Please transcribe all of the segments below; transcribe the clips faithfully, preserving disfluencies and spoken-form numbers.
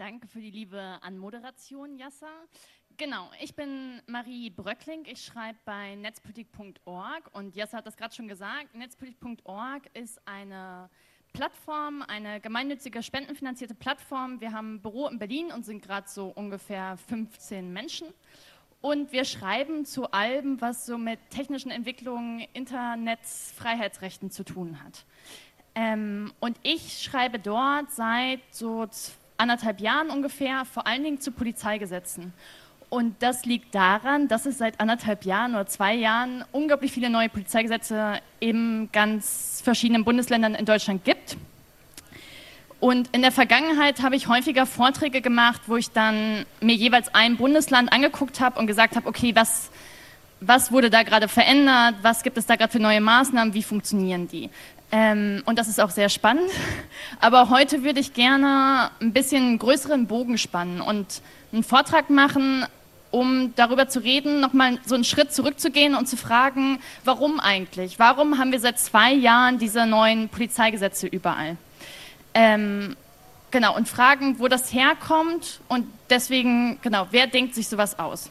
Danke für die liebe Anmoderation, Yasser. Genau, ich bin Marie Bröckling, ich schreibe bei netzpolitik punkt org und Yasser hat das gerade schon gesagt, netzpolitik punkt org ist eine Plattform, eine gemeinnützige, spendenfinanzierte Plattform. Wir haben ein Büro in Berlin und sind gerade so ungefähr fünfzehn Menschen. Und wir schreiben zu allem, was so mit technischen Entwicklungen, Internetfreiheitsrechten zu tun hat. Ähm, und ich schreibe dort seit so anderthalb Jahren ungefähr, vor allen Dingen zu Polizeigesetzen. Und das liegt daran, dass es seit anderthalb Jahren oder zwei Jahren unglaublich viele neue Polizeigesetze in ganz verschiedenen Bundesländern in Deutschland gibt. Und in der Vergangenheit habe ich häufiger Vorträge gemacht, wo ich dann mir jeweils ein Bundesland angeguckt habe und gesagt habe, okay, was, was wurde da gerade verändert, was gibt es da gerade für neue Maßnahmen, wie funktionieren die? Ähm, und das ist auch sehr spannend. Aber heute würde ich gerne ein bisschen einen größeren Bogen spannen und einen Vortrag machen, um darüber zu reden, nochmal so einen Schritt zurückzugehen und zu fragen, warum eigentlich? Warum haben wir seit zwei Jahren diese neuen Polizeigesetze überall? Ähm, genau, und fragen, wo das herkommt und deswegen, genau, wer denkt sich sowas aus?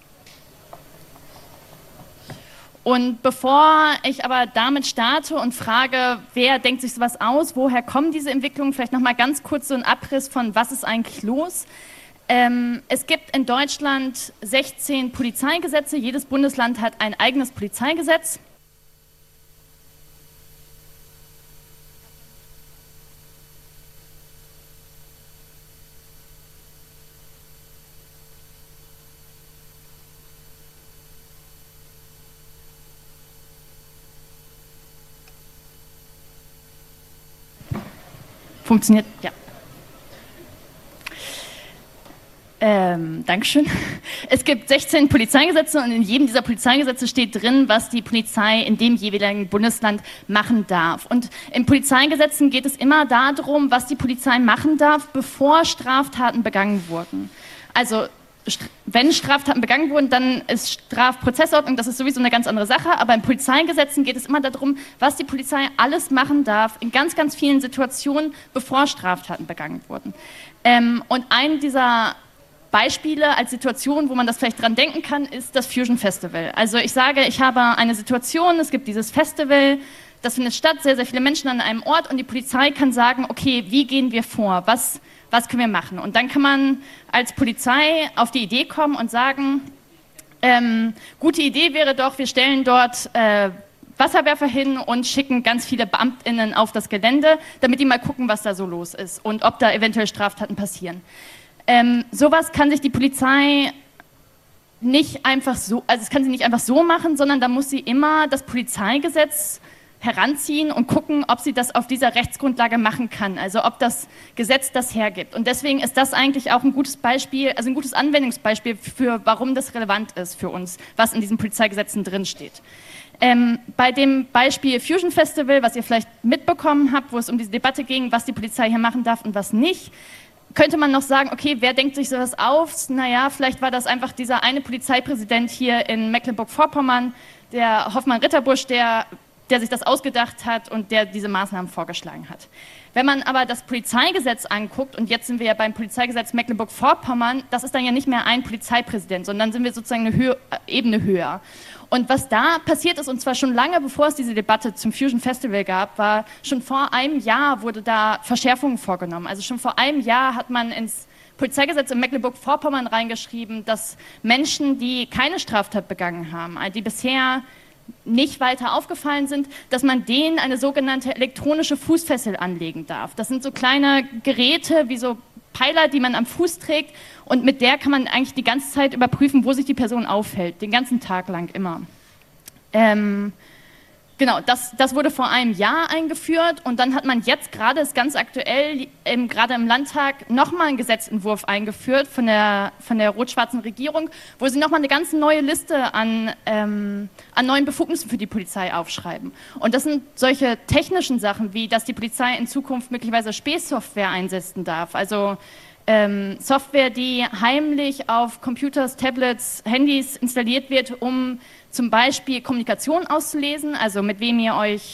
Und bevor ich aber damit starte und frage, wer denkt sich sowas aus, woher kommen diese Entwicklungen, vielleicht nochmal ganz kurz so ein Abriss von, was ist eigentlich los? Ähm, es gibt in Deutschland sechzehn Polizeigesetze, jedes Bundesland hat ein eigenes Polizeigesetz. Funktioniert, ja. Ähm, Dankeschön. Es gibt sechzehn Polizeigesetze und in jedem dieser Polizeigesetze steht drin, was die Polizei in dem jeweiligen Bundesland machen darf. Und in Polizeigesetzen geht es immer darum, was die Polizei machen darf, bevor Straftaten begangen wurden. Also wenn Straftaten begangen wurden, dann ist Strafprozessordnung, das ist sowieso eine ganz andere Sache, aber in Polizeigesetzen geht es immer darum, was die Polizei alles machen darf, in ganz, ganz vielen Situationen, bevor Straftaten begangen wurden. Ähm, und ein dieser Beispiele als Situation, wo man das vielleicht dran denken kann, ist das Fusion Festival. Also ich sage, ich habe eine Situation, es gibt dieses Festival, das findet statt, sehr, sehr viele Menschen an einem Ort und die Polizei kann sagen, okay, wie gehen wir vor, was Was können wir machen? Und dann kann man als Polizei auf die Idee kommen und sagen, ähm, gute Idee wäre doch, wir stellen dort äh, Wasserwerfer hin und schicken ganz viele BeamtInnen auf das Gelände, damit die mal gucken, was da so los ist und ob da eventuell Straftaten passieren. Ähm, sowas kann sich die Polizei nicht einfach so, also es kann sie nicht einfach so machen, sondern da muss sie immer das Polizeigesetz heranziehen und gucken, ob sie das auf dieser Rechtsgrundlage machen kann, also ob das Gesetz das hergibt. Und deswegen ist das eigentlich auch ein gutes Beispiel, also ein gutes Anwendungsbeispiel für, warum das relevant ist für uns, was in diesen Polizeigesetzen drinsteht. Ähm, bei dem Beispiel Fusion Festival, was ihr vielleicht mitbekommen habt, wo es um diese Debatte ging, was die Polizei hier machen darf und was nicht, könnte man noch sagen, okay, wer denkt sich sowas auf? Naja, vielleicht war das einfach dieser eine Polizeipräsident hier in Mecklenburg-Vorpommern, der Hoffmann-Ritterbusch, der der sich das ausgedacht hat und der diese Maßnahmen vorgeschlagen hat. Wenn man aber das Polizeigesetz anguckt, und jetzt sind wir ja beim Polizeigesetz Mecklenburg-Vorpommern, das ist dann ja nicht mehr ein Polizeipräsident, sondern sind wir sozusagen eine Höhe, Ebene höher. Und was da passiert ist, und zwar schon lange bevor es diese Debatte zum Fusion Festival gab, war, schon vor einem Jahr wurde da Verschärfungen vorgenommen. Also schon vor einem Jahr hat man ins Polizeigesetz in Mecklenburg-Vorpommern reingeschrieben, dass Menschen, die keine Straftat begangen haben, die bisher nicht weiter aufgefallen sind, dass man denen eine sogenannte elektronische Fußfessel anlegen darf. Das sind so kleine Geräte wie so Pfeiler, die man am Fuß trägt und mit der kann man eigentlich die ganze Zeit überprüfen, wo sich die Person aufhält, den ganzen Tag lang immer. Ähm, genau, das, das wurde vor einem Jahr eingeführt und dann hat man jetzt gerade, ist ganz aktuell, ähm, gerade im Landtag, nochmal einen Gesetzentwurf eingeführt von der, von der rot-schwarzen Regierung, wo sie nochmal eine ganz neue Liste an, ähm, an neuen Befugnissen für die Polizei aufschreiben. Und das sind solche technischen Sachen, wie dass die Polizei in Zukunft möglicherweise Spähsoftware einsetzen darf, also ähm, Software, die heimlich auf Computers, Tablets, Handys installiert wird, um zum Beispiel Kommunikation auszulesen, also mit wem ihr euch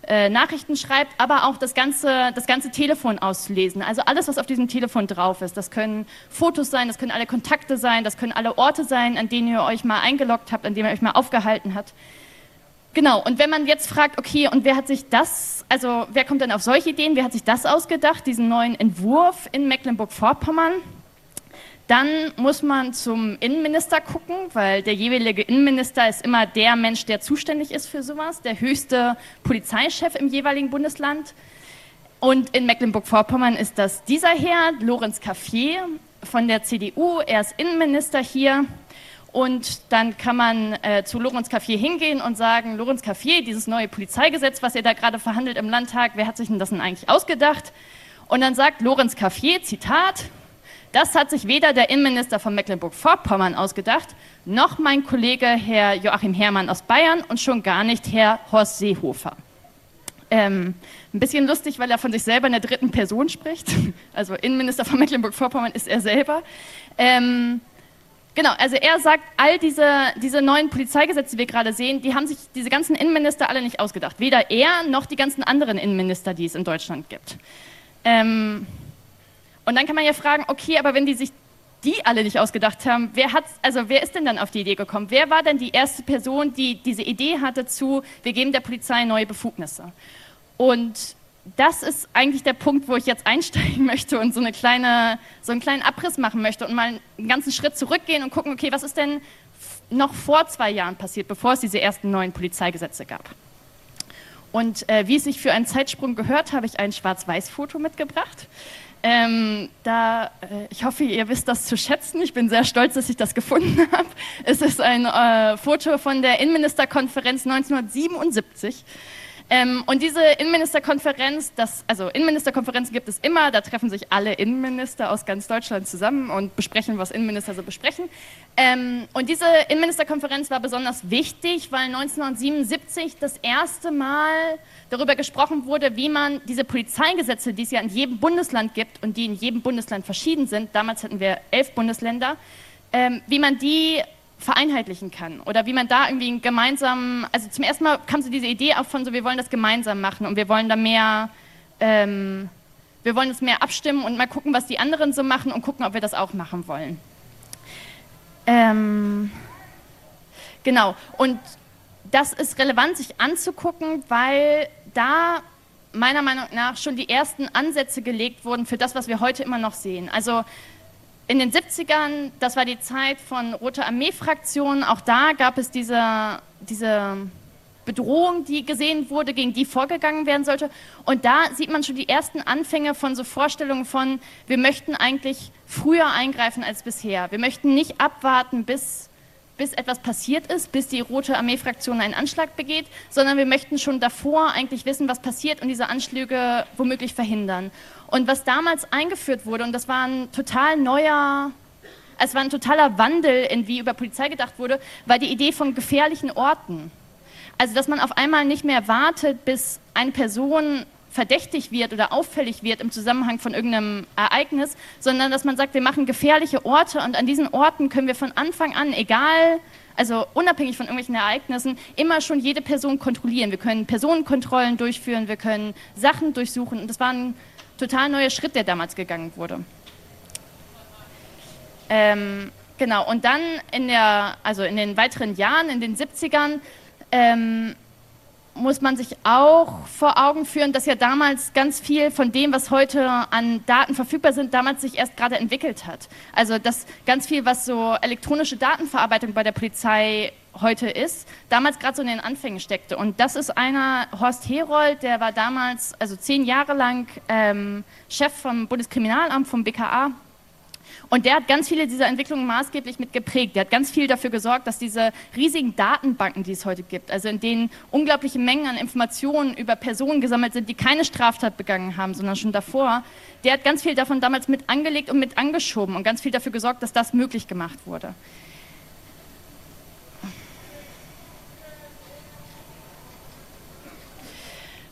äh, Nachrichten schreibt, aber auch das ganze, das ganze Telefon auszulesen. Also alles, was auf diesem Telefon drauf ist. Das können Fotos sein, das können alle Kontakte sein, das können alle Orte sein, an denen ihr euch mal eingeloggt habt, an denen ihr euch mal aufgehalten habt. Genau, und wenn man jetzt fragt, okay, und wer hat sich das, also wer kommt denn auf solche Ideen, wer hat sich das ausgedacht, diesen neuen Entwurf in Mecklenburg-Vorpommern, dann muss man zum Innenminister gucken, weil der jeweilige Innenminister ist immer der Mensch, der zuständig ist für sowas, der höchste Polizeichef im jeweiligen Bundesland. Und in Mecklenburg-Vorpommern ist das dieser Herr, Lorenz Cafier von der C D U, er ist Innenminister hier. Und dann kann man äh, zu Lorenz Cafier hingehen und sagen, Lorenz Cafier, dieses neue Polizeigesetz, was ihr da gerade verhandelt im Landtag, wer hat sich denn das denn eigentlich ausgedacht? Und dann sagt Lorenz Cafier, Zitat, das hat sich weder der Innenminister von Mecklenburg-Vorpommern ausgedacht, noch mein Kollege Herr Joachim Herrmann aus Bayern und schon gar nicht Herr Horst Seehofer. Ähm, ein bisschen lustig, weil er von sich selber in der dritten Person spricht. Also Innenminister von Mecklenburg-Vorpommern ist er selber. Ähm, Genau, also er sagt, all diese, diese neuen Polizeigesetze, die wir gerade sehen, die haben sich diese ganzen Innenminister alle nicht ausgedacht. Weder er noch die ganzen anderen Innenminister, die es in Deutschland gibt. Ähm, und dann kann man ja fragen, okay, aber wenn die sich die alle nicht ausgedacht haben, wer hat's, also wer ist denn dann auf die Idee gekommen? Wer war denn die erste Person, die diese Idee hatte zu, wir geben der Polizei neue Befugnisse? Und das ist eigentlich der Punkt, wo ich jetzt einsteigen möchte und so, eine kleine, so einen kleinen Abriss machen möchte und mal einen ganzen Schritt zurückgehen und gucken, okay, was ist denn noch vor zwei Jahren passiert, bevor es diese ersten neuen Polizeigesetze gab. Und äh, wie es sich für einen Zeitsprung gehört, habe ich ein Schwarz-Weiß-Foto mitgebracht. Ähm, da, äh, ich hoffe, ihr wisst das zu schätzen. Ich bin sehr stolz, dass ich das gefunden habe. Es ist ein äh, Foto von der Innenministerkonferenz neunzehnhundertsiebenundsiebzig. Ähm, und diese Innenministerkonferenz, das, also Innenministerkonferenzen gibt es immer, da treffen sich alle Innenminister aus ganz Deutschland zusammen und besprechen, was Innenminister so besprechen. Ähm, und diese Innenministerkonferenz war besonders wichtig, weil neunzehnhundertsiebenundsiebzig das erste Mal darüber gesprochen wurde, wie man diese Polizeigesetze, die es ja in jedem Bundesland gibt und die in jedem Bundesland verschieden sind, damals hatten wir elf Bundesländer, ähm, wie man die vereinheitlichen kann oder wie man da irgendwie einen gemeinsamen, also zum ersten Mal kam so diese Idee auf von so, wir wollen das gemeinsam machen und wir wollen da mehr, ähm, wir wollen es mehr abstimmen und mal gucken, was die anderen so machen und gucken, ob wir das auch machen wollen. Ähm, genau, und das ist relevant, sich anzugucken, weil da meiner Meinung nach schon die ersten Ansätze gelegt wurden für das, was wir heute immer noch sehen. Also in den siebzigern, das war die Zeit von Rote Armee-Fraktionen, auch da gab es diese, diese Bedrohung, die gesehen wurde, gegen die vorgegangen werden sollte. Und da sieht man schon die ersten Anfänge von so Vorstellungen von, wir möchten eigentlich früher eingreifen als bisher. Wir möchten nicht abwarten, bis, bis etwas passiert ist, bis die Rote Armee-Fraktion einen Anschlag begeht, sondern wir möchten schon davor eigentlich wissen, was passiert und diese Anschläge womöglich verhindern. Und was damals eingeführt wurde, und das war ein total neuer, es war ein totaler Wandel in wie über Polizei gedacht wurde, war die Idee von gefährlichen Orten. Also dass man auf einmal nicht mehr wartet, bis eine Person verdächtig wird oder auffällig wird im Zusammenhang von irgendeinem Ereignis, sondern dass man sagt, wir machen gefährliche Orte und an diesen Orten können wir von Anfang an, egal, also unabhängig von irgendwelchen Ereignissen, immer schon jede Person kontrollieren. Wir können Personenkontrollen durchführen, wir können Sachen durchsuchen und das war ein total neuer Schritt, der damals gegangen wurde. Ähm, genau, und dann in, der, also in den weiteren Jahren, in den siebzigern, ähm, muss man sich auch vor Augen führen, dass ja damals ganz viel von dem, was heute an Daten verfügbar sind, damals sich erst gerade entwickelt hat. Also dass ganz viel, was so elektronische Datenverarbeitung bei der Polizei heute ist, damals gerade so in den Anfängen steckte. Und das ist einer, Horst Herold, der war damals, also zehn Jahre lang ähm, Chef vom Bundeskriminalamt, vom B K A. Und der hat ganz viele dieser Entwicklungen maßgeblich mit geprägt. Der hat ganz viel dafür gesorgt, dass diese riesigen Datenbanken, die es heute gibt, also in denen unglaubliche Mengen an Informationen über Personen gesammelt sind, die keine Straftat begangen haben, sondern schon davor, der hat ganz viel davon damals mit angelegt und mit angeschoben und ganz viel dafür gesorgt, dass das möglich gemacht wurde.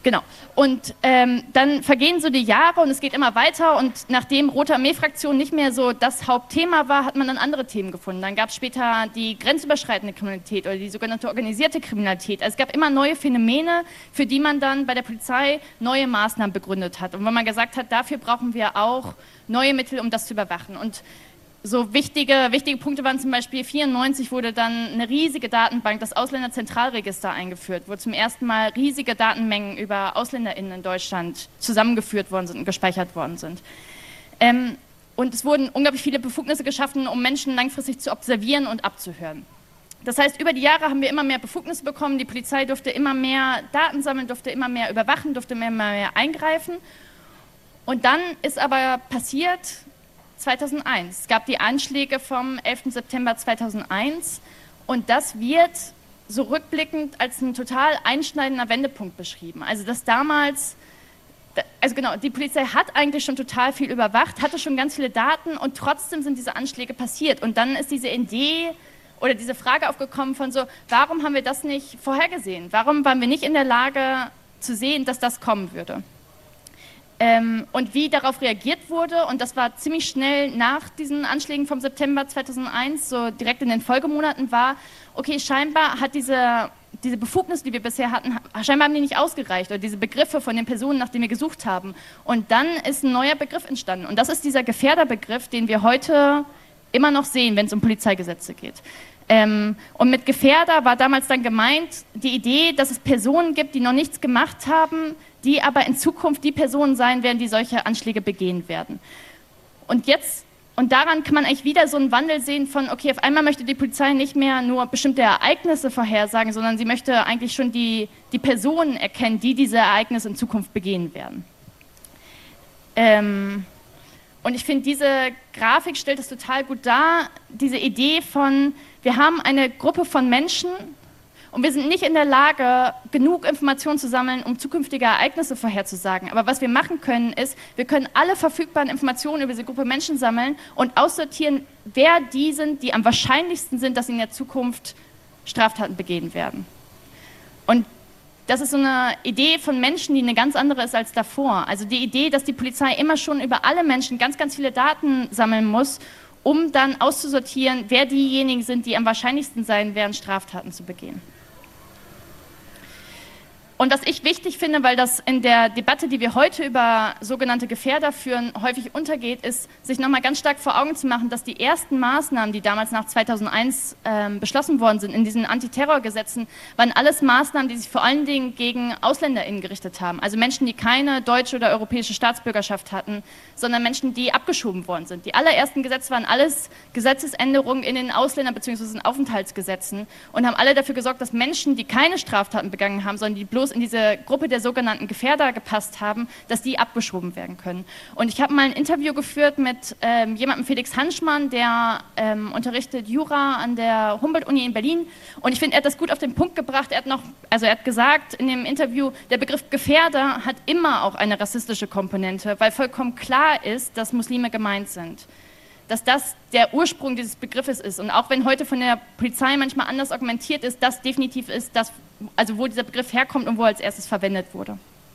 Genau. Und ähm, dann vergehen so die Jahre und es geht immer weiter und nachdem Rote Armee-Fraktion nicht mehr so das Hauptthema war, hat man dann andere Themen gefunden. Dann gab es später die grenzüberschreitende Kriminalität oder die sogenannte organisierte Kriminalität. Also es gab immer neue Phänomene, für die man dann bei der Polizei neue Maßnahmen begründet hat. Und wenn man gesagt hat, dafür brauchen wir auch neue Mittel, um das zu überwachen. Und so wichtige, wichtige Punkte waren zum Beispiel, vierundneunzig wurde dann eine riesige Datenbank, das Ausländerzentralregister, eingeführt, wo zum ersten Mal riesige Datenmengen über AusländerInnen in Deutschland zusammengeführt worden sind und gespeichert worden sind. Ähm, und es wurden unglaublich viele Befugnisse geschaffen, um Menschen langfristig zu observieren und abzuhören. Das heißt, über die Jahre haben wir immer mehr Befugnisse bekommen, die Polizei durfte immer mehr Daten sammeln, durfte immer mehr überwachen, durfte immer mehr eingreifen. Und dann ist aber passiert zweitausendeins. Es gab die Anschläge vom elften September zweitausendeins und das wird so rückblickend als ein total einschneidender Wendepunkt beschrieben. Also dass damals, also genau, die Polizei hat eigentlich schon total viel überwacht, hatte schon ganz viele Daten und trotzdem sind diese Anschläge passiert. Und dann ist diese Idee oder diese Frage aufgekommen von so, warum haben wir das nicht vorhergesehen? Warum waren wir nicht in der Lage zu sehen, dass das kommen würde? Ähm, und wie darauf reagiert wurde, und das war ziemlich schnell nach diesen Anschlägen vom September zweitausendeins, so direkt in den Folgemonaten, war, okay, scheinbar hat diese, diese Befugnisse, die wir bisher hatten, scheinbar haben die nicht ausgereicht, oder diese Begriffe von den Personen, nach denen wir gesucht haben. Und dann ist ein neuer Begriff entstanden, und das ist dieser Gefährderbegriff, den wir heute immer noch sehen, wenn es um Polizeigesetze geht. Ähm, und mit Gefährder war damals dann gemeint die Idee, dass es Personen gibt, die noch nichts gemacht haben, die aber in Zukunft die Personen sein werden, die solche Anschläge begehen werden. Und jetzt, und daran kann man eigentlich wieder so einen Wandel sehen von, okay, auf einmal möchte die Polizei nicht mehr nur bestimmte Ereignisse vorhersagen, sondern sie möchte eigentlich schon die, die Personen erkennen, die diese Ereignisse in Zukunft begehen werden. Ähm, und ich finde, diese Grafik stellt es total gut dar, diese Idee von, wir haben eine Gruppe von Menschen, und wir sind nicht in der Lage, genug Informationen zu sammeln, um zukünftige Ereignisse vorherzusagen. Aber was wir machen können, ist, wir können alle verfügbaren Informationen über diese Gruppe Menschen sammeln und aussortieren, wer die sind, die am wahrscheinlichsten sind, dass sie in der Zukunft Straftaten begehen werden. Und das ist so eine Idee von Menschen, die eine ganz andere ist als davor. Also die Idee, dass die Polizei immer schon über alle Menschen ganz, ganz viele Daten sammeln muss, um dann auszusortieren, wer diejenigen sind, die am wahrscheinlichsten sein werden, Straftaten zu begehen. Und was ich wichtig finde, weil das in der Debatte, die wir heute über sogenannte Gefährder führen, häufig untergeht, ist, sich nochmal ganz stark vor Augen zu machen, dass die ersten Maßnahmen, die damals nach zweitausendeins ähm, beschlossen worden sind, in diesen Antiterrorgesetzen, waren alles Maßnahmen, die sich vor allen Dingen gegen AusländerInnen gerichtet haben. Also Menschen, die keine deutsche oder europäische Staatsbürgerschaft hatten, sondern Menschen, die abgeschoben worden sind. Die allerersten Gesetze waren alles Gesetzesänderungen in den Ausländer- bzw. in Aufenthaltsgesetzen und haben alle dafür gesorgt, dass Menschen, die keine Straftaten begangen haben, sondern die bloß in diese Gruppe der sogenannten Gefährder gepasst haben, dass die abgeschoben werden können. Und ich habe mal ein Interview geführt mit ähm, jemandem, Felix Hanschmann, der ähm, unterrichtet Jura an der Humboldt-Uni in Berlin. Und ich finde, er hat das gut auf den Punkt gebracht. Er hat noch, also er hat gesagt in dem Interview, der Begriff Gefährder hat immer auch eine rassistische Komponente, weil vollkommen klar ist, dass Muslime gemeint sind. Dass das der Ursprung dieses Begriffes ist. Und auch wenn heute von der Polizei manchmal anders argumentiert ist, das definitiv ist, das, also wo dieser Begriff herkommt und wo er als erstes verwendet wurde.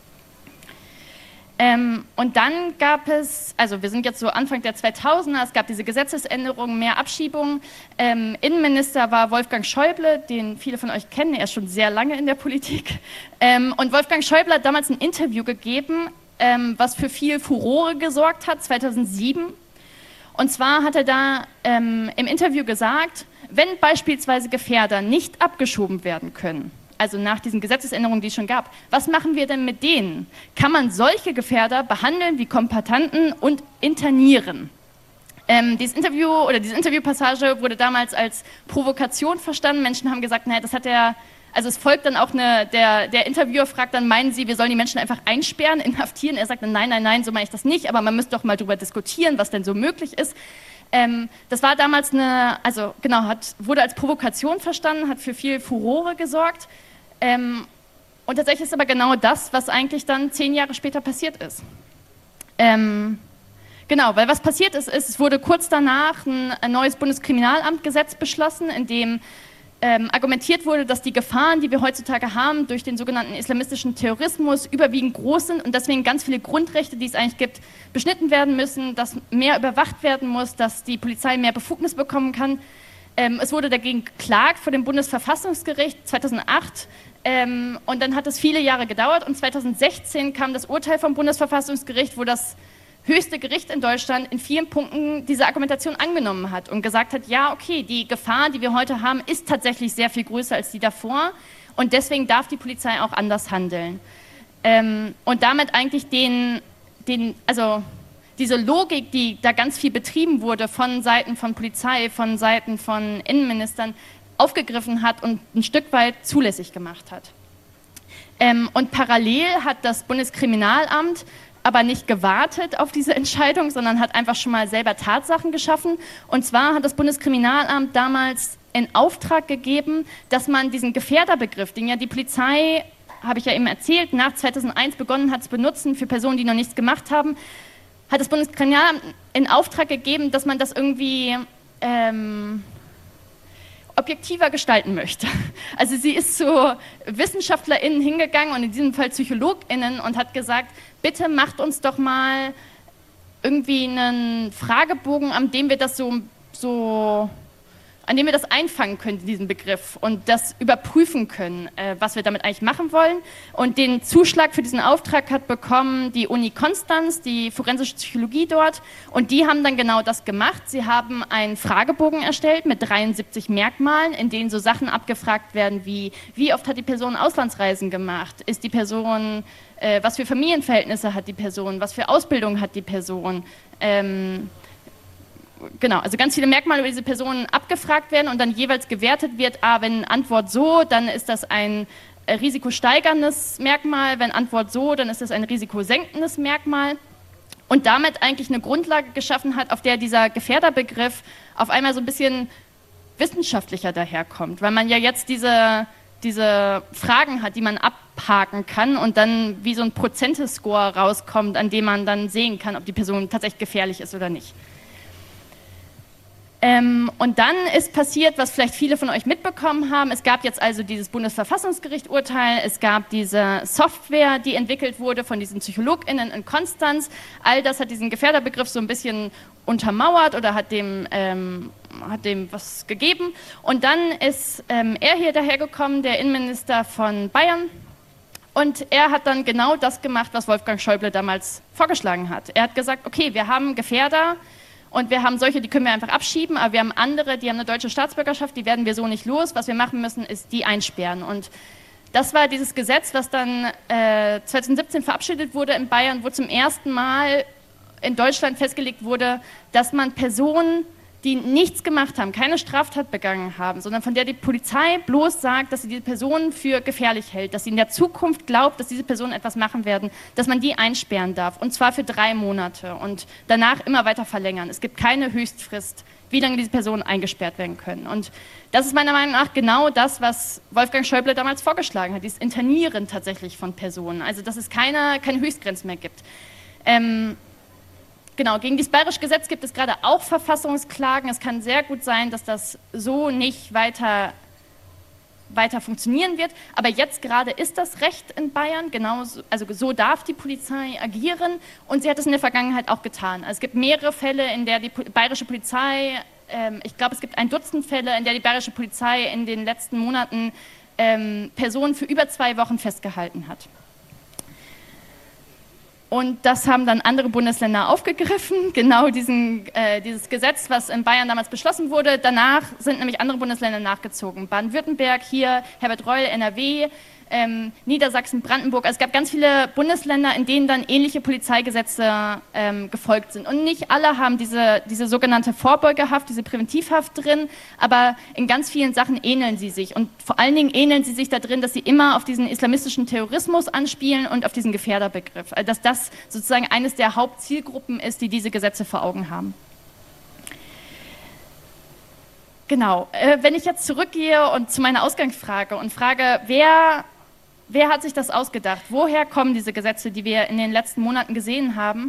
Ähm, und dann gab es, also wir sind jetzt so Anfang der zweitausender, es gab diese Gesetzesänderungen, mehr Abschiebungen. Ähm, Innenminister war Wolfgang Schäuble, den viele von euch kennen, er ist schon sehr lange in der Politik. Ähm, und Wolfgang Schäuble hat damals ein Interview gegeben, ähm, was für viel Furore gesorgt hat, zweitausendsieben. Und zwar hat er da ähm, im Interview gesagt, wenn beispielsweise Gefährder nicht abgeschoben werden können, also nach diesen Gesetzesänderungen, die es schon gab, was machen wir denn mit denen? Kann man solche Gefährder behandeln wie Kombattanten und internieren? Ähm, dieses Interview oder diese Interviewpassage wurde damals als Provokation verstanden. Menschen haben gesagt, naja, das hat er... Also es folgt dann auch eine, der, der Interviewer fragt dann, meinen Sie, wir sollen die Menschen einfach einsperren, inhaftieren? Er sagt dann, nein, nein, nein, so meine ich das nicht, aber man müsste doch mal darüber diskutieren, was denn so möglich ist. Ähm, das war damals eine, also genau, hat, wurde als Provokation verstanden, hat für viel Furore gesorgt. Ähm, und tatsächlich ist aber genau das, was eigentlich dann zehn Jahre später passiert ist. Ähm, genau, weil was passiert ist, ist, es wurde kurz danach ein, ein neues Bundeskriminalamtgesetz beschlossen, in dem ähm, argumentiert wurde, dass die Gefahren, die wir heutzutage haben, durch den sogenannten islamistischen Terrorismus überwiegend groß sind und deswegen ganz viele Grundrechte, die es eigentlich gibt, beschnitten werden müssen, dass mehr überwacht werden muss, dass die Polizei mehr Befugnis bekommen kann. Ähm, es wurde dagegen geklagt vor dem Bundesverfassungsgericht zweitausendacht ähm, und dann hat es viele Jahre gedauert und zweitausendsechzehn kam das Urteil vom Bundesverfassungsgericht, wo das höchste Gericht in Deutschland in vielen Punkten diese Argumentation angenommen hat und gesagt hat, ja, okay, die Gefahr, die wir heute haben, ist tatsächlich sehr viel größer als die davor und deswegen darf die Polizei auch anders handeln. Ähm, und damit eigentlich den, den, also diese Logik, die da ganz viel betrieben wurde von Seiten von Polizei, von Seiten von Innenministern, aufgegriffen hat und ein Stück weit zulässig gemacht hat. Ähm, und parallel hat das Bundeskriminalamt aber nicht gewartet auf diese Entscheidung, sondern hat einfach schon mal selber Tatsachen geschaffen. Und zwar hat das Bundeskriminalamt damals in Auftrag gegeben, dass man diesen Gefährderbegriff, den ja die Polizei, habe ich ja eben erzählt, nach zweitausendeins begonnen hat zu benutzen für Personen, die noch nichts gemacht haben, hat das Bundeskriminalamt in Auftrag gegeben, dass man das irgendwie ähm, objektiver gestalten möchte. Also sie ist zu WissenschaftlerInnen hingegangen und in diesem Fall PsychologInnen und hat gesagt, bitte macht uns doch mal irgendwie einen Fragebogen, an dem wir das so, so an dem wir das einfangen können, diesen Begriff, und das überprüfen können, äh, was wir damit eigentlich machen wollen. Und den Zuschlag für diesen Auftrag hat bekommen die Uni Konstanz, die forensische Psychologie dort, und die haben dann genau das gemacht. Sie haben einen Fragebogen erstellt mit dreiundsiebzig Merkmalen, in denen so Sachen abgefragt werden wie, wie oft hat die Person Auslandsreisen gemacht, ist die Person, äh, was für Familienverhältnisse hat die Person, was für Ausbildung hat die Person, ähm, Genau, also ganz viele Merkmale über diese Personen abgefragt werden und dann jeweils gewertet wird, ah, wenn Antwort so, dann ist das ein risikosteigerndes Merkmal, wenn Antwort so, dann ist das ein risikosenkendes Merkmal und damit eigentlich eine Grundlage geschaffen hat, auf der dieser Gefährderbegriff auf einmal so ein bisschen wissenschaftlicher daherkommt, weil man ja jetzt diese, diese Fragen hat, die man abhaken kann und dann wie so ein Prozentescore rauskommt, an dem man dann sehen kann, ob die Person tatsächlich gefährlich ist oder nicht. Ähm, und dann ist passiert, was vielleicht viele von euch mitbekommen haben. Es gab jetzt also dieses Bundesverfassungsgericht-Urteil, es gab diese Software, die entwickelt wurde von diesen PsychologInnen in Konstanz. All das hat diesen Gefährderbegriff so ein bisschen untermauert oder hat dem, ähm, hat dem was gegeben. Und dann ist ähm, er hier dahergekommen, der Innenminister von Bayern. Und er hat dann genau das gemacht, was Wolfgang Schäuble damals vorgeschlagen hat. Er hat gesagt, okay, wir haben Gefährder, und wir haben solche, die können wir einfach abschieben, aber wir haben andere, die haben eine deutsche Staatsbürgerschaft, die werden wir so nicht los. Was wir machen müssen, ist die einsperren. Und das war dieses Gesetz, was dann äh, zweitausendsiebzehn verabschiedet wurde in Bayern, wo zum ersten Mal in Deutschland festgelegt wurde, dass man Personen, die nichts gemacht haben, keine Straftat begangen haben, sondern von der die Polizei bloß sagt, dass sie diese Personen für gefährlich hält, dass sie in der Zukunft glaubt, dass diese Personen etwas machen werden, dass man die einsperren darf, und zwar für drei Monate und danach immer weiter verlängern. Es gibt keine Höchstfrist, wie lange diese Personen eingesperrt werden können. Und das ist meiner Meinung nach genau das, was Wolfgang Schäuble damals vorgeschlagen hat, dieses Internieren tatsächlich von Personen, also dass es keine, keine Höchstgrenzen mehr gibt. Ähm, Genau, gegen dieses bayerische Gesetz gibt es gerade auch Verfassungsklagen. Es kann sehr gut sein, dass das so nicht weiter, weiter funktionieren wird. Aber jetzt gerade ist das Recht in Bayern, genauso, also so darf die Polizei agieren. Und sie hat es in der Vergangenheit auch getan. Also es gibt mehrere Fälle, in der die bayerische Polizei, ähm, ich glaube, es gibt ein Dutzend Fälle, in der die bayerische Polizei in den letzten Monaten ähm, Personen für über zwei Wochen festgehalten hat. Und das haben dann andere Bundesländer aufgegriffen, genau diesen, äh, dieses Gesetz, was in Bayern damals beschlossen wurde. Danach sind nämlich andere Bundesländer nachgezogen. Baden-Württemberg, hier Herbert Reul, N R W, ähm, Niedersachsen, Brandenburg. Also es gab ganz viele Bundesländer, in denen dann ähnliche Polizeigesetze ähm, gefolgt sind. Und nicht alle haben diese, diese sogenannte Vorbeugehaft, diese Präventivhaft drin, aber in ganz vielen Sachen ähneln sie sich. Und vor allen Dingen ähneln sie sich da drin, dass sie immer auf diesen islamistischen Terrorismus anspielen und auf diesen Gefährderbegriff. Also dass das sozusagen eines der Hauptzielgruppen ist, die diese Gesetze vor Augen haben. Genau, äh, wenn ich jetzt zurückgehe und zu meiner Ausgangsfrage und frage, wer, wer hat sich das ausgedacht? Woher kommen diese Gesetze, die wir in den letzten Monaten gesehen haben?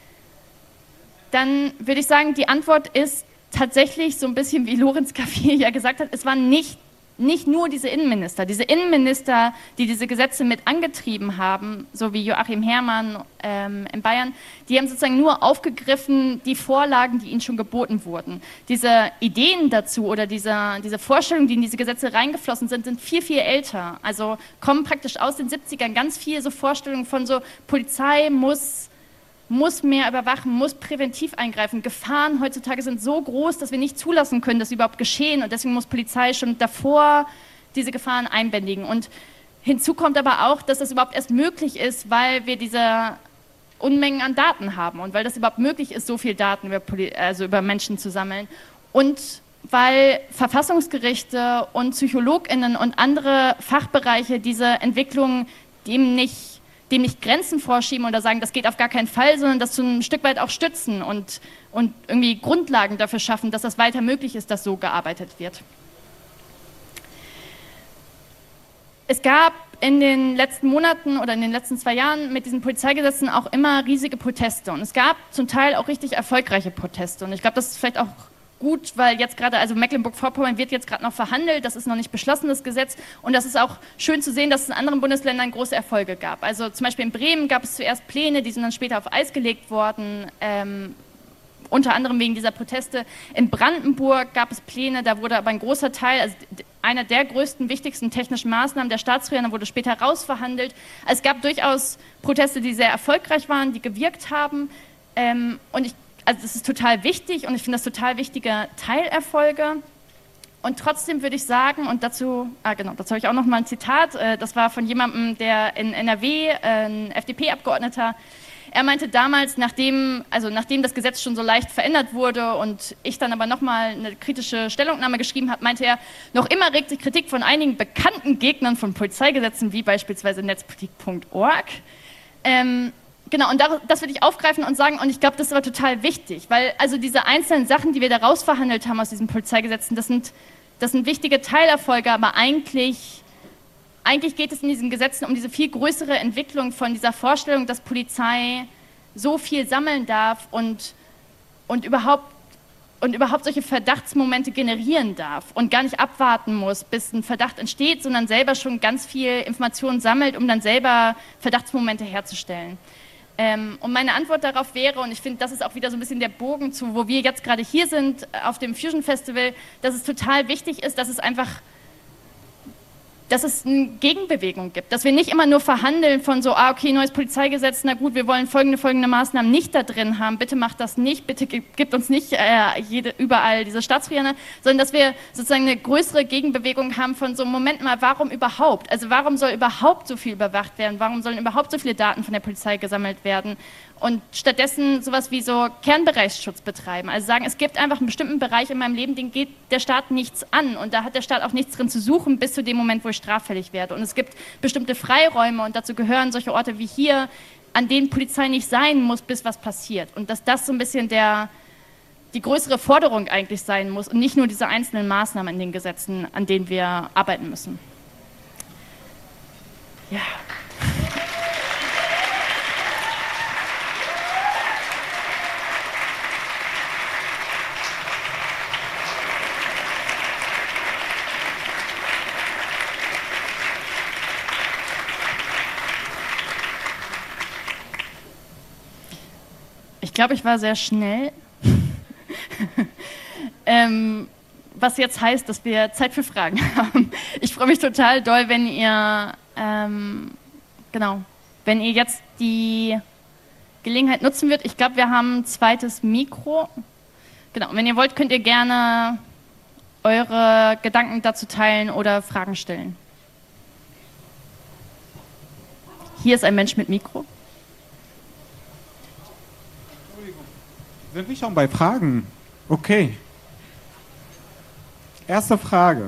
Dann würde ich sagen, die Antwort ist tatsächlich so ein bisschen, wie Lorenz Caffier ja gesagt hat, es waren nicht nicht nur diese Innenminister. Diese Innenminister, die diese Gesetze mit angetrieben haben, so wie Joachim Herrmann ähm, in Bayern, die haben sozusagen nur aufgegriffen die Vorlagen, die ihnen schon geboten wurden. Diese Ideen dazu oder diese, diese Vorstellungen, die in diese Gesetze reingeflossen sind, sind viel, viel älter. Also kommen praktisch aus den siebzigern ganz viele so Vorstellungen von so, Polizei muss... muss mehr überwachen, muss präventiv eingreifen. Gefahren heutzutage sind so groß, dass wir nicht zulassen können, dass sie überhaupt geschehen. Und deswegen muss Polizei schon davor diese Gefahren einbändigen. Und hinzu kommt aber auch, dass das überhaupt erst möglich ist, weil wir diese Unmengen an Daten haben und weil das überhaupt möglich ist, so viel Daten über, Poli- also über Menschen zu sammeln. Und weil Verfassungsgerichte und PsychologInnen und andere Fachbereiche diese Entwicklung dem nicht dem nicht Grenzen vorschieben oder sagen, das geht auf gar keinen Fall, sondern das so ein Stück weit auch stützen und, und irgendwie Grundlagen dafür schaffen, dass das weiter möglich ist, dass so gearbeitet wird. Es gab in den letzten Monaten oder in den letzten zwei Jahren mit diesen Polizeigesetzen auch immer riesige Proteste und es gab zum Teil auch richtig erfolgreiche Proteste und ich glaube, das ist vielleicht auch gut, weil jetzt gerade, also Mecklenburg-Vorpommern wird jetzt gerade noch verhandelt, das ist noch nicht beschlossen, das Gesetz, und das ist auch schön zu sehen, dass es in anderen Bundesländern große Erfolge gab. Also zum Beispiel in Bremen gab es zuerst Pläne, die sind dann später auf Eis gelegt worden, ähm, unter anderem wegen dieser Proteste. In Brandenburg gab es Pläne, da wurde aber ein großer Teil, also einer der größten, wichtigsten technischen Maßnahmen der Staatstrojaner wurde später rausverhandelt. Also es gab durchaus Proteste, die sehr erfolgreich waren, die gewirkt haben, ähm, und ich Also das ist total wichtig und ich finde das total wichtige Teilerfolge. Und trotzdem würde ich sagen, und dazu, ah genau, dazu habe ich auch noch mal ein Zitat, äh, das war von jemandem, der in N R W, äh, ein F D P-Abgeordneter, er meinte damals, nachdem, also nachdem das Gesetz schon so leicht verändert wurde und ich dann aber noch mal eine kritische Stellungnahme geschrieben habe, meinte er, noch immer regt sich Kritik von einigen bekannten Gegnern von Polizeigesetzen, wie beispielsweise netzpolitik punkt org. Ähm, Genau, und das würde ich aufgreifen und sagen, und ich glaube, das ist aber total wichtig, weil also diese einzelnen Sachen, die wir da rausverhandelt haben aus diesen Polizeigesetzen, das sind, das sind wichtige Teilerfolge, aber eigentlich, eigentlich geht es in diesen Gesetzen um diese viel größere Entwicklung von dieser Vorstellung, dass Polizei so viel sammeln darf und, und, überhaupt, und überhaupt solche Verdachtsmomente generieren darf und gar nicht abwarten muss, bis ein Verdacht entsteht, sondern selber schon ganz viel Informationen sammelt, um dann selber Verdachtsmomente herzustellen. Ähm, und meine Antwort darauf wäre, und ich finde, das ist auch wieder so ein bisschen der Bogen zu, wo wir jetzt gerade hier sind, auf dem Fusion Festival, dass es total wichtig ist, dass es einfach, dass es eine Gegenbewegung gibt, dass wir nicht immer nur verhandeln von so, ah okay, neues Polizeigesetz, na gut, wir wollen folgende, folgende Maßnahmen nicht da drin haben, bitte macht das nicht, bitte gibt uns nicht äh, jede, überall diese Staatstrojaner, sondern dass wir sozusagen eine größere Gegenbewegung haben von so, Moment mal, warum überhaupt? Also warum soll überhaupt so viel überwacht werden? Warum sollen überhaupt so viele Daten von der Polizei gesammelt werden? Und stattdessen sowas wie so Kernbereichsschutz betreiben. Also sagen, es gibt einfach einen bestimmten Bereich in meinem Leben, den geht der Staat nichts an. Und da hat der Staat auch nichts drin zu suchen, bis zu dem Moment, wo ich straffällig werde. Und es gibt bestimmte Freiräume und dazu gehören solche Orte wie hier, an denen Polizei nicht sein muss, bis was passiert. Und dass das so ein bisschen der, die größere Forderung eigentlich sein muss und nicht nur diese einzelnen Maßnahmen in den Gesetzen, an denen wir arbeiten müssen. Ja. Ich glaube, ich war sehr schnell, ähm, was jetzt heißt, dass wir Zeit für Fragen haben. Ich freue mich total doll, wenn ihr, ähm, genau, wenn ihr jetzt die Gelegenheit nutzen würdet. Ich glaube, wir haben ein zweites Mikro. Genau, wenn ihr wollt, könnt ihr gerne eure Gedanken dazu teilen oder Fragen stellen. Hier ist ein Mensch mit Mikro. Sind wir schon bei Fragen? Okay. Erste Frage.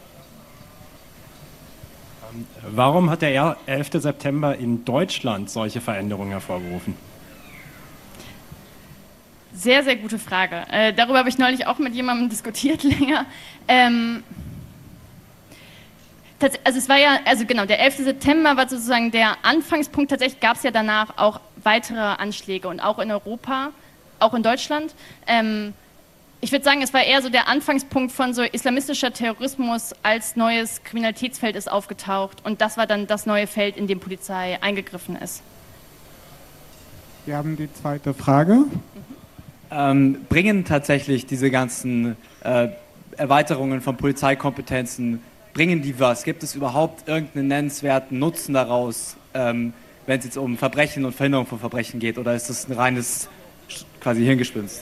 Warum hat der elfte September in Deutschland solche Veränderungen hervorgerufen? Sehr, sehr gute Frage. Äh, darüber habe ich neulich auch mit jemandem diskutiert länger. Ähm, also es war ja, also genau, der elfte September war sozusagen der Anfangspunkt. Tatsächlich gab es ja danach auch weitere Anschläge und auch in Europa. Auch in Deutschland. Ähm, ich würde sagen, es war eher so der Anfangspunkt von so islamistischer Terrorismus als neues Kriminalitätsfeld ist aufgetaucht. Und das war dann das neue Feld, in dem Polizei eingegriffen ist. Wir haben die zweite Frage. Mhm. Ähm, bringen tatsächlich diese ganzen äh, Erweiterungen von Polizeikompetenzen, bringen die was? Gibt es überhaupt irgendeinen nennenswerten Nutzen daraus, ähm, wenn es jetzt um Verbrechen und Verhinderung von Verbrechen geht? Oder ist das ein reines quasi Hirngespinst?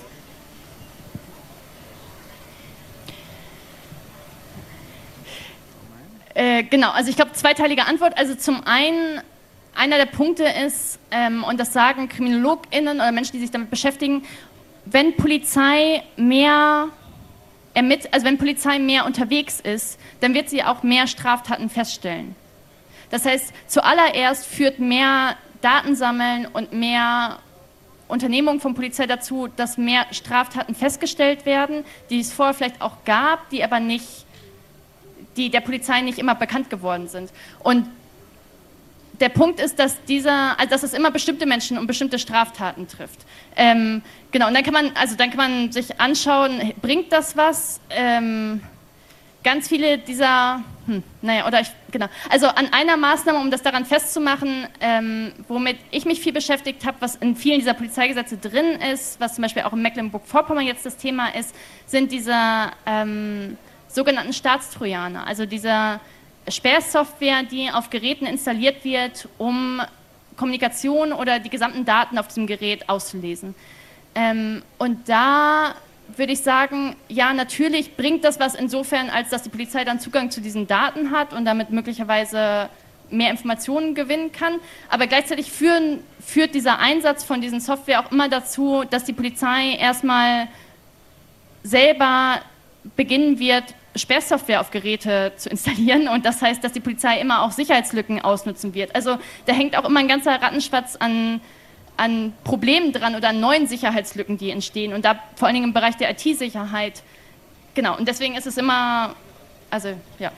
Äh, genau, also ich glaube, zweiteilige Antwort. Also zum einen, einer der Punkte ist, ähm, und das sagen KriminologInnen oder Menschen, die sich damit beschäftigen, wenn Polizei mehr ermitt- also wenn Polizei mehr unterwegs ist, dann wird sie auch mehr Straftaten feststellen. Das heißt, zuallererst führt mehr Datensammeln und mehr Unternehmung von Polizei dazu, dass mehr Straftaten festgestellt werden, die es vorher vielleicht auch gab, die aber nicht, die der Polizei nicht immer bekannt geworden sind. Und der Punkt ist, dass dieser, also dass es immer bestimmte Menschen und bestimmte Straftaten trifft. Ähm, genau, und dann kann man, also dann kann man sich anschauen, bringt das was? Ähm, ganz viele dieser, hm, naja, oder ich, genau, also an einer Maßnahme, um das daran festzumachen, ähm, womit ich mich viel beschäftigt habe, was in vielen dieser Polizeigesetze drin ist, was zum Beispiel auch in Mecklenburg-Vorpommern jetzt das Thema ist, sind diese ähm, sogenannten Staatstrojaner, also diese Sperrsoftware, die auf Geräten installiert wird, um Kommunikation oder die gesamten Daten auf diesem Gerät auszulesen. Ähm, und da würde ich sagen, ja, natürlich bringt das was insofern, als dass die Polizei dann Zugang zu diesen Daten hat und damit möglicherweise mehr Informationen gewinnen kann. Aber gleichzeitig führen, führt dieser Einsatz von diesen Software auch immer dazu, dass die Polizei erstmal selber beginnen wird, Sperrsoftware auf Geräte zu installieren, und das heißt, dass die Polizei immer auch Sicherheitslücken ausnutzen wird. Also da hängt auch immer ein ganzer Rattenschwanz an, an Problemen dran oder an neuen Sicherheitslücken, die entstehen, und da vor allen Dingen im Bereich der I T-Sicherheit. Genau, und deswegen ist es immer, also ja.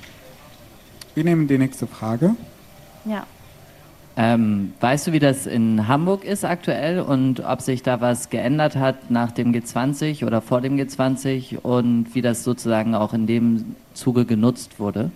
Wir nehmen die nächste Frage. Ja. Ähm, weißt du, wie das in Hamburg ist aktuell und ob sich da was geändert hat nach dem G zwanzig oder vor dem G zwanzig und wie das sozusagen auch in dem Zuge genutzt wurde?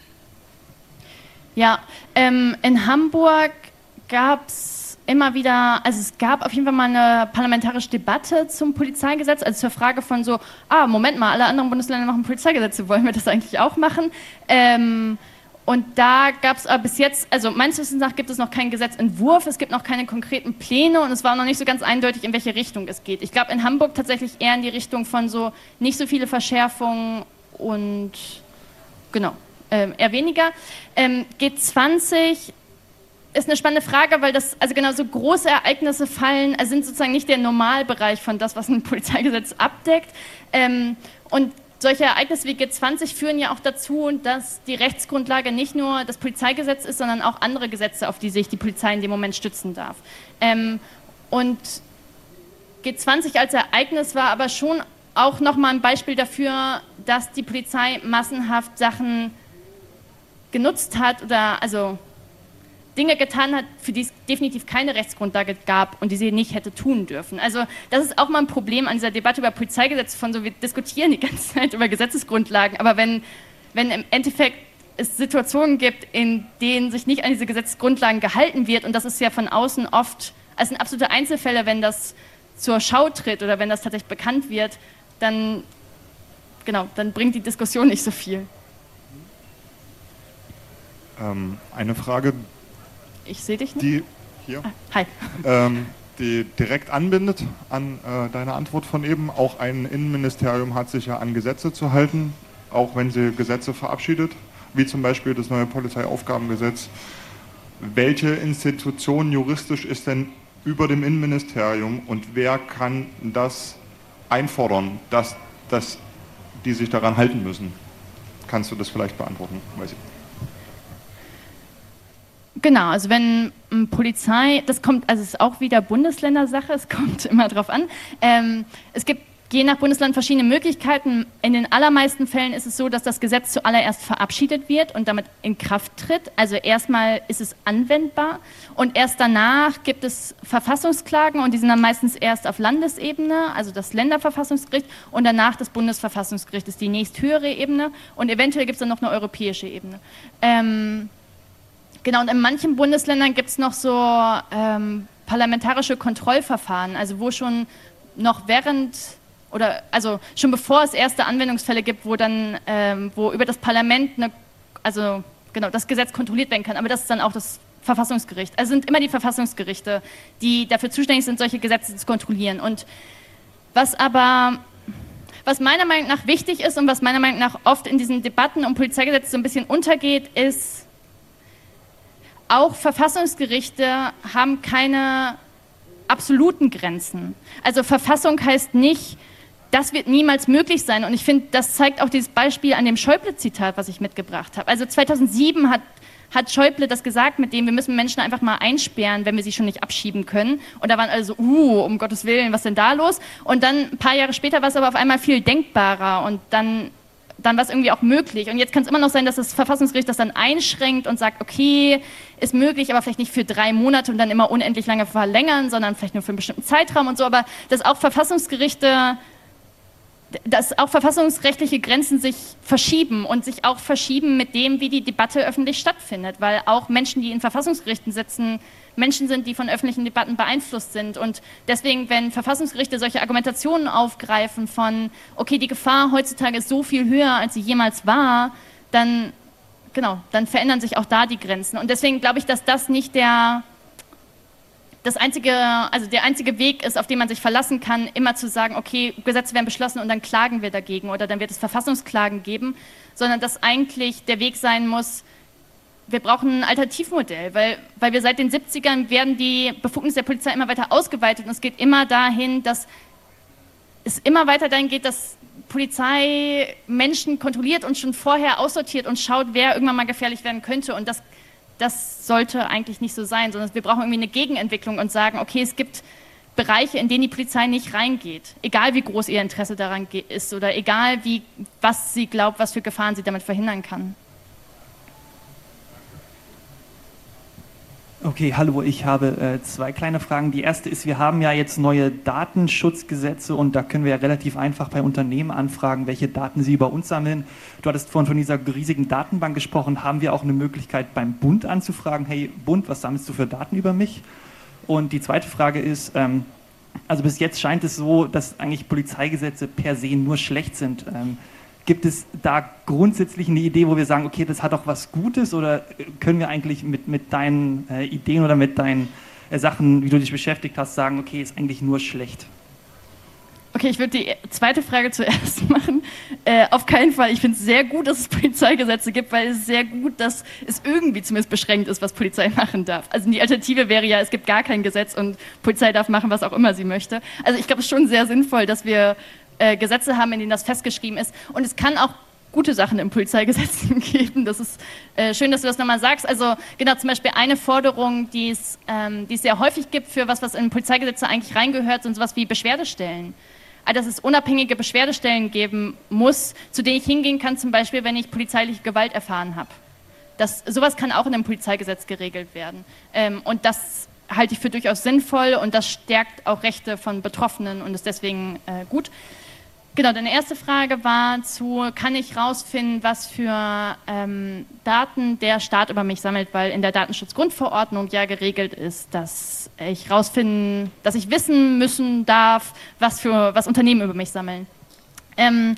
Ja, ähm, in Hamburg gab es immer wieder, also es gab auf jeden Fall mal eine parlamentarische Debatte zum Polizeigesetz, also zur Frage von so, ah, Moment mal, alle anderen Bundesländer machen Polizeigesetze, wollen wir das eigentlich auch machen? Ähm, Und da gab es bis jetzt, also meines Wissens nach gibt es noch keinen Gesetzentwurf, es gibt noch keine konkreten Pläne und es war noch nicht so ganz eindeutig, in welche Richtung es geht. Ich glaube in Hamburg tatsächlich eher in die Richtung von so nicht so viele Verschärfungen und genau, ähm, eher weniger. Ähm, G zwanzig ist eine spannende Frage, weil das, also genau so große Ereignisse fallen, also sind sozusagen nicht der Normalbereich von das, was ein Polizeigesetz abdeckt. Ähm, und solche Ereignisse wie G zwanzig führen ja auch dazu, dass die Rechtsgrundlage nicht nur das Polizeigesetz ist, sondern auch andere Gesetze, auf die sich die Polizei in dem Moment stützen darf. Ähm, und G zwanzig als Ereignis war aber schon auch nochmal ein Beispiel dafür, dass die Polizei massenhaft Sachen genutzt hat oder also Dinge getan hat, für die es definitiv keine Rechtsgrundlage gab und die sie nicht hätte tun dürfen. Also das ist auch mal ein Problem an dieser Debatte über Polizeigesetze, von so, wir diskutieren die ganze Zeit über Gesetzesgrundlagen, aber wenn, wenn im Endeffekt es Situationen gibt, in denen sich nicht an diese Gesetzesgrundlagen gehalten wird, und das ist ja von außen oft, also sind absolute Einzelfälle, wenn das zur Schau tritt oder wenn das tatsächlich bekannt wird, dann, genau, dann bringt die Diskussion nicht so viel. Ähm, eine Frage, Ich sehe dich nicht. die hier, Ah, hi. ähm, die direkt anbindet an äh, deine Antwort von eben. Auch ein Innenministerium hat sich ja an Gesetze zu halten, auch wenn sie Gesetze verabschiedet, wie zum Beispiel das neue Polizeiaufgabengesetz. Welche Institution juristisch ist denn über dem Innenministerium und wer kann das einfordern, dass, dass die sich daran halten müssen? Kannst du das vielleicht beantworten? Weiß ich. Genau, also wenn ähm, Polizei, das kommt, also es ist auch wieder Bundesländersache, es kommt immer drauf an. Ähm, es gibt je nach Bundesland verschiedene Möglichkeiten. In den allermeisten Fällen ist es so, dass das Gesetz zuallererst verabschiedet wird und damit in Kraft tritt. Also erstmal ist es anwendbar und erst danach gibt es Verfassungsklagen und die sind dann meistens erst auf Landesebene, also das Länderverfassungsgericht, und danach das Bundesverfassungsgericht ist die nächsthöhere Ebene und eventuell gibt es dann noch eine europäische Ebene. Ähm, genau, und in manchen Bundesländern gibt es noch so ähm, parlamentarische Kontrollverfahren, also wo schon noch während oder also schon bevor es erste Anwendungsfälle gibt, wo dann ähm, wo über das Parlament eine, also genau das Gesetz kontrolliert werden kann, aber das ist dann auch das Verfassungsgericht. Also sind immer die Verfassungsgerichte, die dafür zuständig sind, solche Gesetze zu kontrollieren. Und was aber was meiner Meinung nach wichtig ist und was meiner Meinung nach oft in diesen Debatten um Polizeigesetze so ein bisschen untergeht, ist, auch Verfassungsgerichte haben keine absoluten Grenzen. Also Verfassung heißt nicht, das wird niemals möglich sein. Und ich finde, das zeigt auch dieses Beispiel an dem Schäuble-Zitat, was ich mitgebracht habe. Also zweitausendsieben hat, hat Schäuble das gesagt, mit dem wir müssen Menschen einfach mal einsperren, wenn wir sie schon nicht abschieben können. Und da waren alle so, uh, um Gottes Willen, was ist denn da los? Und dann ein paar Jahre später war es aber auf einmal viel denkbarer und dann, dann war es irgendwie auch möglich. Und jetzt kann es immer noch sein, dass das Verfassungsgericht das dann einschränkt und sagt, okay, ist möglich, aber vielleicht nicht für drei Monate und dann immer unendlich lange verlängern, sondern vielleicht nur für einen bestimmten Zeitraum und so. Aber dass auch Verfassungsgerichte dass auch verfassungsrechtliche Grenzen sich verschieben und sich auch verschieben mit dem, wie die Debatte öffentlich stattfindet, weil auch Menschen, die in Verfassungsgerichten sitzen, Menschen sind, die von öffentlichen Debatten beeinflusst sind und deswegen, wenn Verfassungsgerichte solche Argumentationen aufgreifen von, okay, die Gefahr heutzutage ist so viel höher, als sie jemals war, dann, genau, dann verändern sich auch da die Grenzen und deswegen glaube ich, dass das nicht der Das einzige, also der einzige Weg ist, auf den man sich verlassen kann, immer zu sagen, okay, Gesetze werden beschlossen und dann klagen wir dagegen oder dann wird es Verfassungsklagen geben, sondern dass eigentlich der Weg sein muss, wir brauchen ein Alternativmodell, weil, weil wir seit den siebzigern werden die Befugnisse der Polizei immer weiter ausgeweitet und es geht immer dahin, dass es immer weiter dahin geht, dass Polizei Menschen kontrolliert und schon vorher aussortiert und schaut, wer irgendwann mal gefährlich werden könnte und das Das sollte eigentlich nicht so sein, sondern wir brauchen irgendwie eine Gegenentwicklung und sagen, okay, es gibt Bereiche, in denen die Polizei nicht reingeht, egal wie groß ihr Interesse daran ist oder egal, wie, was sie glaubt, was für Gefahren sie damit verhindern kann. Okay, hallo, ich habe äh, zwei kleine Fragen. Die erste ist, wir haben ja jetzt neue Datenschutzgesetze und da können wir ja relativ einfach bei Unternehmen anfragen, welche Daten sie über uns sammeln. Du hattest vorhin von dieser riesigen Datenbank gesprochen. Haben wir auch eine Möglichkeit beim Bund anzufragen, hey Bund, was sammelst du für Daten über mich? Und die zweite Frage ist, ähm, also bis jetzt scheint es so, dass eigentlich Polizeigesetze per se nur schlecht sind. Ähm, Gibt es da grundsätzlich eine Idee, wo wir sagen, okay, das hat auch was Gutes oder können wir eigentlich mit, mit deinen äh, Ideen oder mit deinen äh, Sachen, wie du dich beschäftigt hast, sagen, okay, ist eigentlich nur schlecht? Okay, ich würde die zweite Frage zuerst machen. Äh, auf keinen Fall. Ich finde es sehr gut, dass es Polizeigesetze gibt, weil es ist sehr gut, dass es irgendwie zumindest beschränkt ist, was Polizei machen darf. Also die Alternative wäre ja, es gibt gar kein Gesetz und Polizei darf machen, was auch immer sie möchte. Also ich glaube, es ist schon sehr sinnvoll, dass wir Gesetze haben, in denen das festgeschrieben ist. Und es kann auch gute Sachen im Polizeigesetz geben. Das ist äh, schön, dass du das nochmal sagst. Also genau, zum Beispiel eine Forderung, die es, ähm, die es sehr häufig gibt für was, was in Polizeigesetze eigentlich reingehört, sind sowas wie Beschwerdestellen. Also, dass es unabhängige Beschwerdestellen geben muss, zu denen ich hingehen kann, zum Beispiel, wenn ich polizeiliche Gewalt erfahren habe. Das, sowas kann auch in einem Polizeigesetz geregelt werden. Ähm, und das halte ich für durchaus sinnvoll und das stärkt auch Rechte von Betroffenen und ist deswegen äh, gut. Genau, deine erste Frage war zu, kann ich rausfinden, was für ähm, Daten der Staat über mich sammelt, weil in der Datenschutzgrundverordnung ja geregelt ist, dass ich rausfinden, dass ich wissen müssen darf, was für was Unternehmen über mich sammeln. Ähm,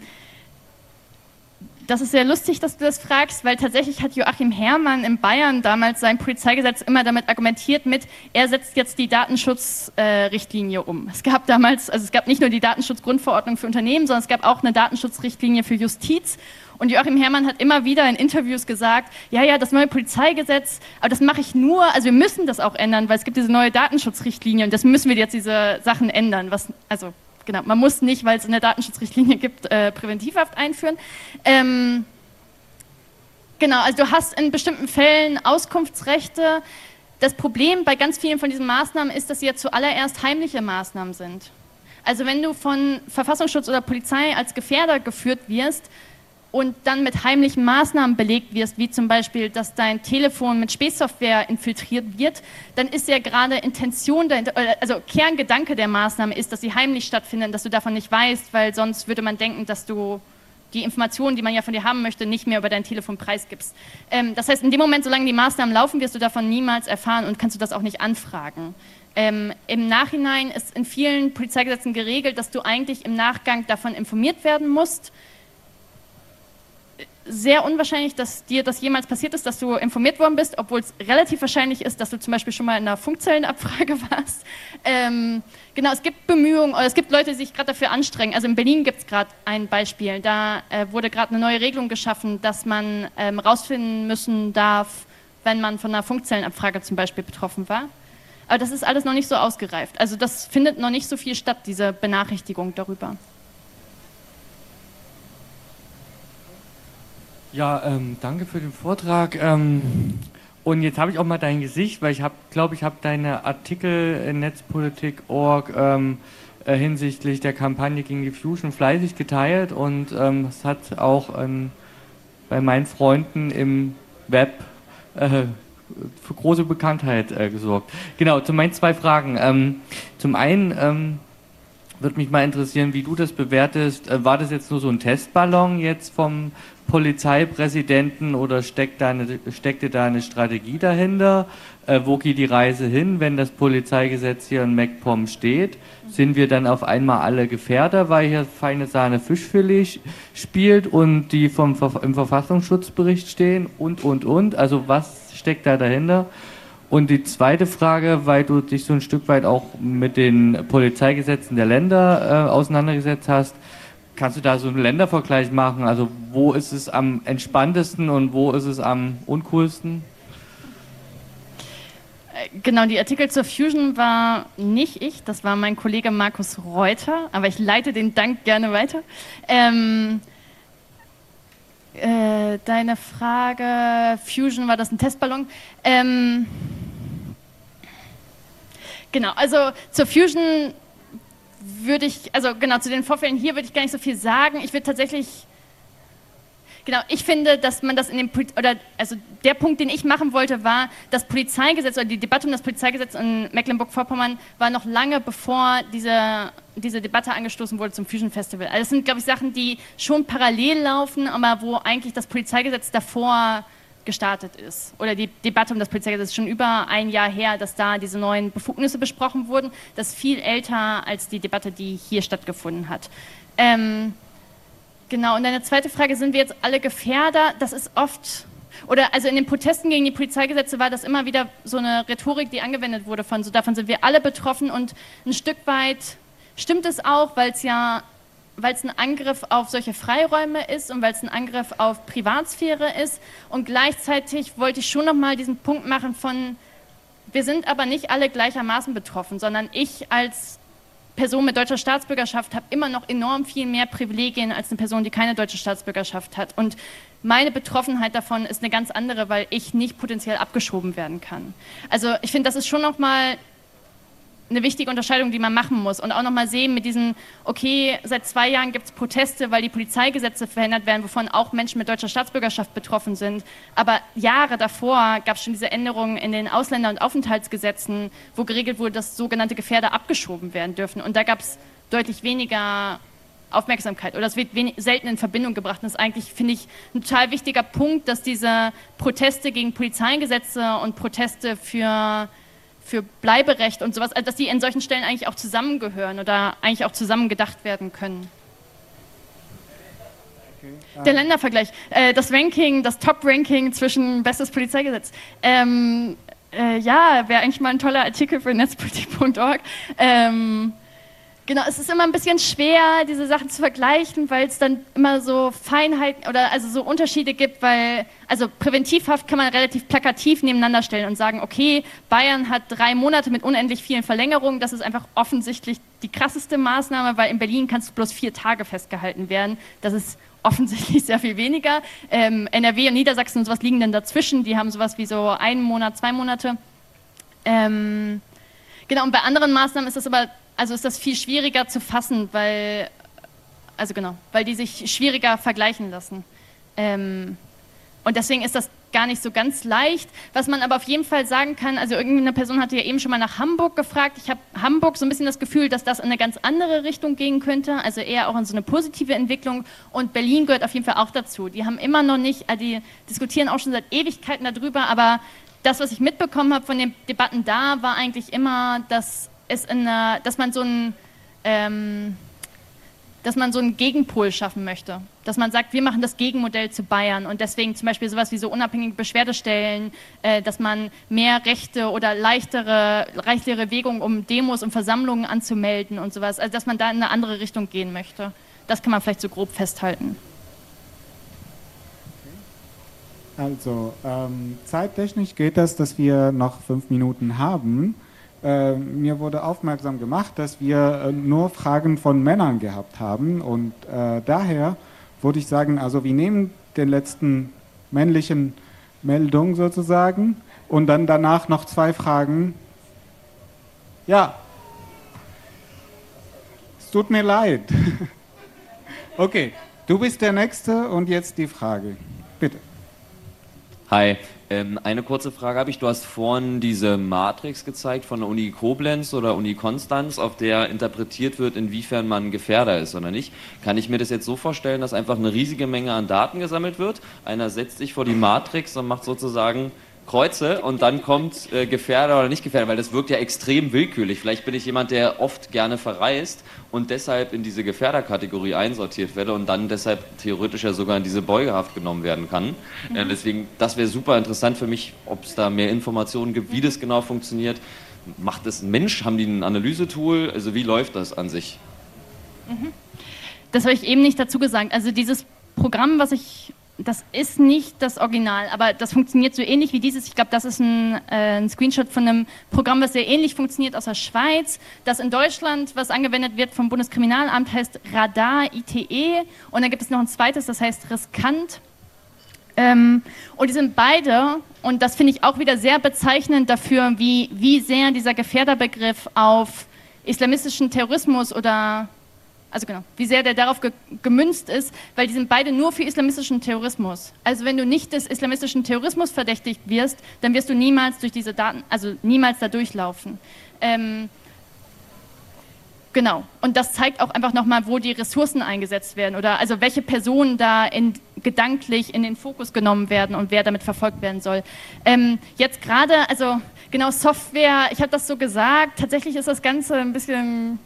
Das ist sehr lustig, dass du das fragst, weil tatsächlich hat Joachim Herrmann in Bayern damals sein Polizeigesetz immer damit argumentiert mit, er setzt jetzt die Datenschutzrichtlinie äh, um. Es gab damals, also es gab nicht nur die Datenschutzgrundverordnung für Unternehmen, sondern es gab auch eine Datenschutzrichtlinie für Justiz. Und Joachim Herrmann hat immer wieder in Interviews gesagt, ja, ja, das neue Polizeigesetz, aber das mache ich nur, also wir müssen das auch ändern, weil es gibt diese neue Datenschutzrichtlinie und das müssen wir jetzt diese Sachen ändern, was, also genau, man muss nicht, weil es eine Datenschutzrichtlinie gibt, äh, Präventivhaft einführen. Ähm, genau, also du hast in bestimmten Fällen Auskunftsrechte. Das Problem bei ganz vielen von diesen Maßnahmen ist, dass sie ja zuallererst heimliche Maßnahmen sind. Also wenn du von Verfassungsschutz oder Polizei als Gefährder geführt wirst und dann mit heimlichen Maßnahmen belegt wirst, wie zum Beispiel, dass dein Telefon mit Spähsoftware infiltriert wird, dann ist ja gerade Intention dahinter, also Kerngedanke der Maßnahme ist, dass sie heimlich stattfinden, dass du davon nicht weißt, weil sonst würde man denken, dass du die Informationen, die man ja von dir haben möchte, nicht mehr über dein Telefon preisgibst. Ähm, das heißt, in dem Moment, solange die Maßnahmen laufen, wirst du davon niemals erfahren und kannst du das auch nicht anfragen. Ähm, Im Nachhinein ist in vielen Polizeigesetzen geregelt, dass du eigentlich im Nachgang davon informiert werden musst. Sehr unwahrscheinlich, dass dir das jemals passiert ist, dass du informiert worden bist, obwohl es relativ wahrscheinlich ist, dass du zum Beispiel schon mal in einer Funkzellenabfrage warst. Ähm, genau, es gibt Bemühungen, oder es gibt Leute, die sich gerade dafür anstrengen. Also in Berlin gibt es gerade ein Beispiel, da äh, wurde gerade eine neue Regelung geschaffen, dass man ähm, rausfinden müssen darf, wenn man von einer Funkzellenabfrage zum Beispiel betroffen war. Aber das ist alles noch nicht so ausgereift. Also das findet noch nicht so viel statt, diese Benachrichtigung darüber. Ja, ähm, danke für den Vortrag. Ähm, und jetzt habe ich auch mal dein Gesicht, weil ich habe, glaube ich, habe deine Artikel in netzpolitik punkt org ähm, äh, hinsichtlich der Kampagne gegen die Fusion fleißig geteilt und ähm, es hat auch ähm, bei meinen Freunden im Web äh, für große Bekanntheit äh, gesorgt. Genau, zu meinen zwei Fragen. Ähm, zum einen ähm, würde mich mal interessieren, wie du das bewertest. Äh, war das jetzt nur so ein Testballon jetzt vom Polizeipräsidenten oder steckt da eine, steckte da eine Strategie dahinter? Äh, wo geht die Reise hin, wenn das Polizeigesetz hier in MacPom steht? Sind wir dann auf einmal alle Gefährder, weil hier feine Sahne Fischfilet spielt und die vom, im Verfassungsschutzbericht stehen und, und, und? Also was steckt da dahinter? Und die zweite Frage, weil du dich so ein Stück weit auch mit den Polizeigesetzen der Länder äh, auseinandergesetzt hast, kannst du da so einen Ländervergleich machen? Also wo ist es am entspanntesten und wo ist es am uncoolsten? Genau, die Artikel zur Fusion war nicht ich, das war mein Kollege Markus Reuter, aber ich leite den Dank gerne weiter. Ähm, äh, deine Frage, Fusion, war das ein Testballon? Ähm, genau, also zur Fusion würde ich, also genau, zu den Vorfällen hier würde ich gar nicht so viel sagen. Ich würde tatsächlich, genau, ich finde, dass man das in dem, oder also der Punkt, den ich machen wollte, war, das Polizeigesetz oder die Debatte um das Polizeigesetz in Mecklenburg-Vorpommern war noch lange bevor diese, diese Debatte angestoßen wurde zum Fusion Festival. Also das sind, glaube ich, Sachen, die schon parallel laufen, aber wo eigentlich das Polizeigesetz davor gestartet ist. Oder die Debatte um das Polizeigesetz ist schon über ein Jahr her, dass da diese neuen Befugnisse besprochen wurden. Das ist viel älter als die Debatte, die hier stattgefunden hat. Ähm, genau, und deine zweite Frage, sind wir jetzt alle Gefährder? Das ist oft, oder also in den Protesten gegen die Polizeigesetze war das immer wieder so eine Rhetorik, die angewendet wurde von, so davon sind wir alle betroffen und ein Stück weit stimmt es auch, weil es ja weil es ein Angriff auf solche Freiräume ist und weil es ein Angriff auf Privatsphäre ist. Und gleichzeitig wollte ich schon nochmal diesen Punkt machen von, wir sind aber nicht alle gleichermaßen betroffen, sondern ich als Person mit deutscher Staatsbürgerschaft habe immer noch enorm viel mehr Privilegien als eine Person, die keine deutsche Staatsbürgerschaft hat. Und meine Betroffenheit davon ist eine ganz andere, weil ich nicht potenziell abgeschoben werden kann. Also ich finde, das ist schon nochmal eine wichtige Unterscheidung, die man machen muss und auch nochmal sehen mit diesen, okay, seit zwei Jahren gibt es Proteste, weil die Polizeigesetze verändert werden, wovon auch Menschen mit deutscher Staatsbürgerschaft betroffen sind, aber Jahre davor gab es schon diese Änderungen in den Ausländer- und Aufenthaltsgesetzen, wo geregelt wurde, dass sogenannte Gefährder abgeschoben werden dürfen und da gab es deutlich weniger Aufmerksamkeit oder es wird wenig, selten in Verbindung gebracht und das ist eigentlich, finde ich, ein total wichtiger Punkt, dass diese Proteste gegen Polizeigesetze und Proteste für für Bleiberecht und sowas, also dass die in solchen Stellen eigentlich auch zusammengehören oder eigentlich auch zusammen gedacht werden können. Okay. Der Ländervergleich, äh, das Ranking, das Top-Ranking zwischen bestes Polizeigesetz. Ähm, äh, ja, wäre eigentlich mal ein toller Artikel für netzpolitik punkt org. Ähm, Genau, es ist immer ein bisschen schwer, diese Sachen zu vergleichen, weil es dann immer so Feinheiten oder also so Unterschiede gibt, weil, also Präventivhaft kann man relativ plakativ nebeneinander stellen und sagen, okay, Bayern hat drei Monate mit unendlich vielen Verlängerungen, das ist einfach offensichtlich die krasseste Maßnahme, weil in Berlin kannst du bloß vier Tage festgehalten werden, das ist offensichtlich sehr viel weniger. Ähm, N R W und Niedersachsen und sowas liegen dann dazwischen, die haben sowas wie so einen Monat, zwei Monate. Ähm, genau, und bei anderen Maßnahmen ist das aber also ist das viel schwieriger zu fassen, weil, also genau, weil die sich schwieriger vergleichen lassen. Ähm, und deswegen ist das gar nicht so ganz leicht. Was man aber auf jeden Fall sagen kann, also irgendeine Person hatte ja eben schon mal nach Hamburg gefragt. Ich habe Hamburg so ein bisschen das Gefühl, dass das in eine ganz andere Richtung gehen könnte, also eher auch in so eine positive Entwicklung. Und Berlin gehört auf jeden Fall auch dazu. Die haben immer noch nicht, also die diskutieren auch schon seit Ewigkeiten darüber, aber das, was ich mitbekommen habe von den Debatten da, war eigentlich immer, dass es in einer, dass man so ein ähm, dass man so einen Gegenpol schaffen möchte. Dass man sagt, wir machen das Gegenmodell zu Bayern und deswegen zum Beispiel sowas wie so unabhängige Beschwerdestellen, äh, dass man mehr Rechte oder leichtere, leichtere Wegungen, um Demos und Versammlungen anzumelden und sowas, also dass man da in eine andere Richtung gehen möchte. Das kann man vielleicht so grob festhalten. Also, ähm, zeittechnisch geht das, dass wir noch fünf Minuten haben. Äh, mir wurde aufmerksam gemacht, dass wir äh, nur Fragen von Männern gehabt haben und äh, daher würde ich sagen, also wir nehmen den letzten männlichen Meldung sozusagen und dann danach noch zwei Fragen. Ja, es tut mir leid. Okay, du bist der Nächste und jetzt die Frage. Bitte. Hi, ähm, eine kurze Frage habe ich. Du hast vorhin diese Matrix gezeigt von der Uni Koblenz oder Uni Konstanz, auf der interpretiert wird, inwiefern man Gefährder ist oder nicht. Kann ich mir das jetzt so vorstellen, dass einfach eine riesige Menge an Daten gesammelt wird? Einer setzt sich vor die Matrix und macht sozusagen Kreuze und dann kommt äh, Gefährder oder nicht Gefährder, weil das wirkt ja extrem willkürlich. Vielleicht bin ich jemand, der oft gerne verreist und deshalb in diese Gefährderkategorie einsortiert werde und dann deshalb theoretisch ja sogar in diese Beugehaft genommen werden kann. Mhm. Äh, deswegen, das wäre super interessant für mich, ob es da mehr Informationen gibt, wie das genau funktioniert. Macht das ein Mensch? Haben die ein Analysetool? Also wie läuft das an sich? Mhm. Das habe ich eben nicht dazu gesagt. Also dieses Programm, was ich... Das ist nicht das Original, aber das funktioniert so ähnlich wie dieses. Ich glaube, das ist ein, äh, ein Screenshot von einem Programm, was sehr ähnlich funktioniert aus der Schweiz, das in Deutschland, was angewendet wird vom Bundeskriminalamt, heißt Radar I T E und dann gibt es noch ein zweites, das heißt Riskant. Ähm, und die sind beide, und das finde ich auch wieder sehr bezeichnend dafür, wie, wie sehr dieser Gefährderbegriff auf islamistischen Terrorismus oder Also genau, wie sehr der darauf ge gemünzt ist, weil die sind beide nur für islamistischen Terrorismus. Also wenn du nicht des islamistischen Terrorismus verdächtigt wirst, dann wirst du niemals durch diese Daten, also niemals da durchlaufen. Ähm, genau, und das zeigt auch einfach nochmal, wo die Ressourcen eingesetzt werden oder also welche Personen da in, gedanklich in den Fokus genommen werden und wer damit verfolgt werden soll. Ähm, jetzt gerade, also genau, Software, ich habe das so gesagt, tatsächlich ist das Ganze ein bisschen...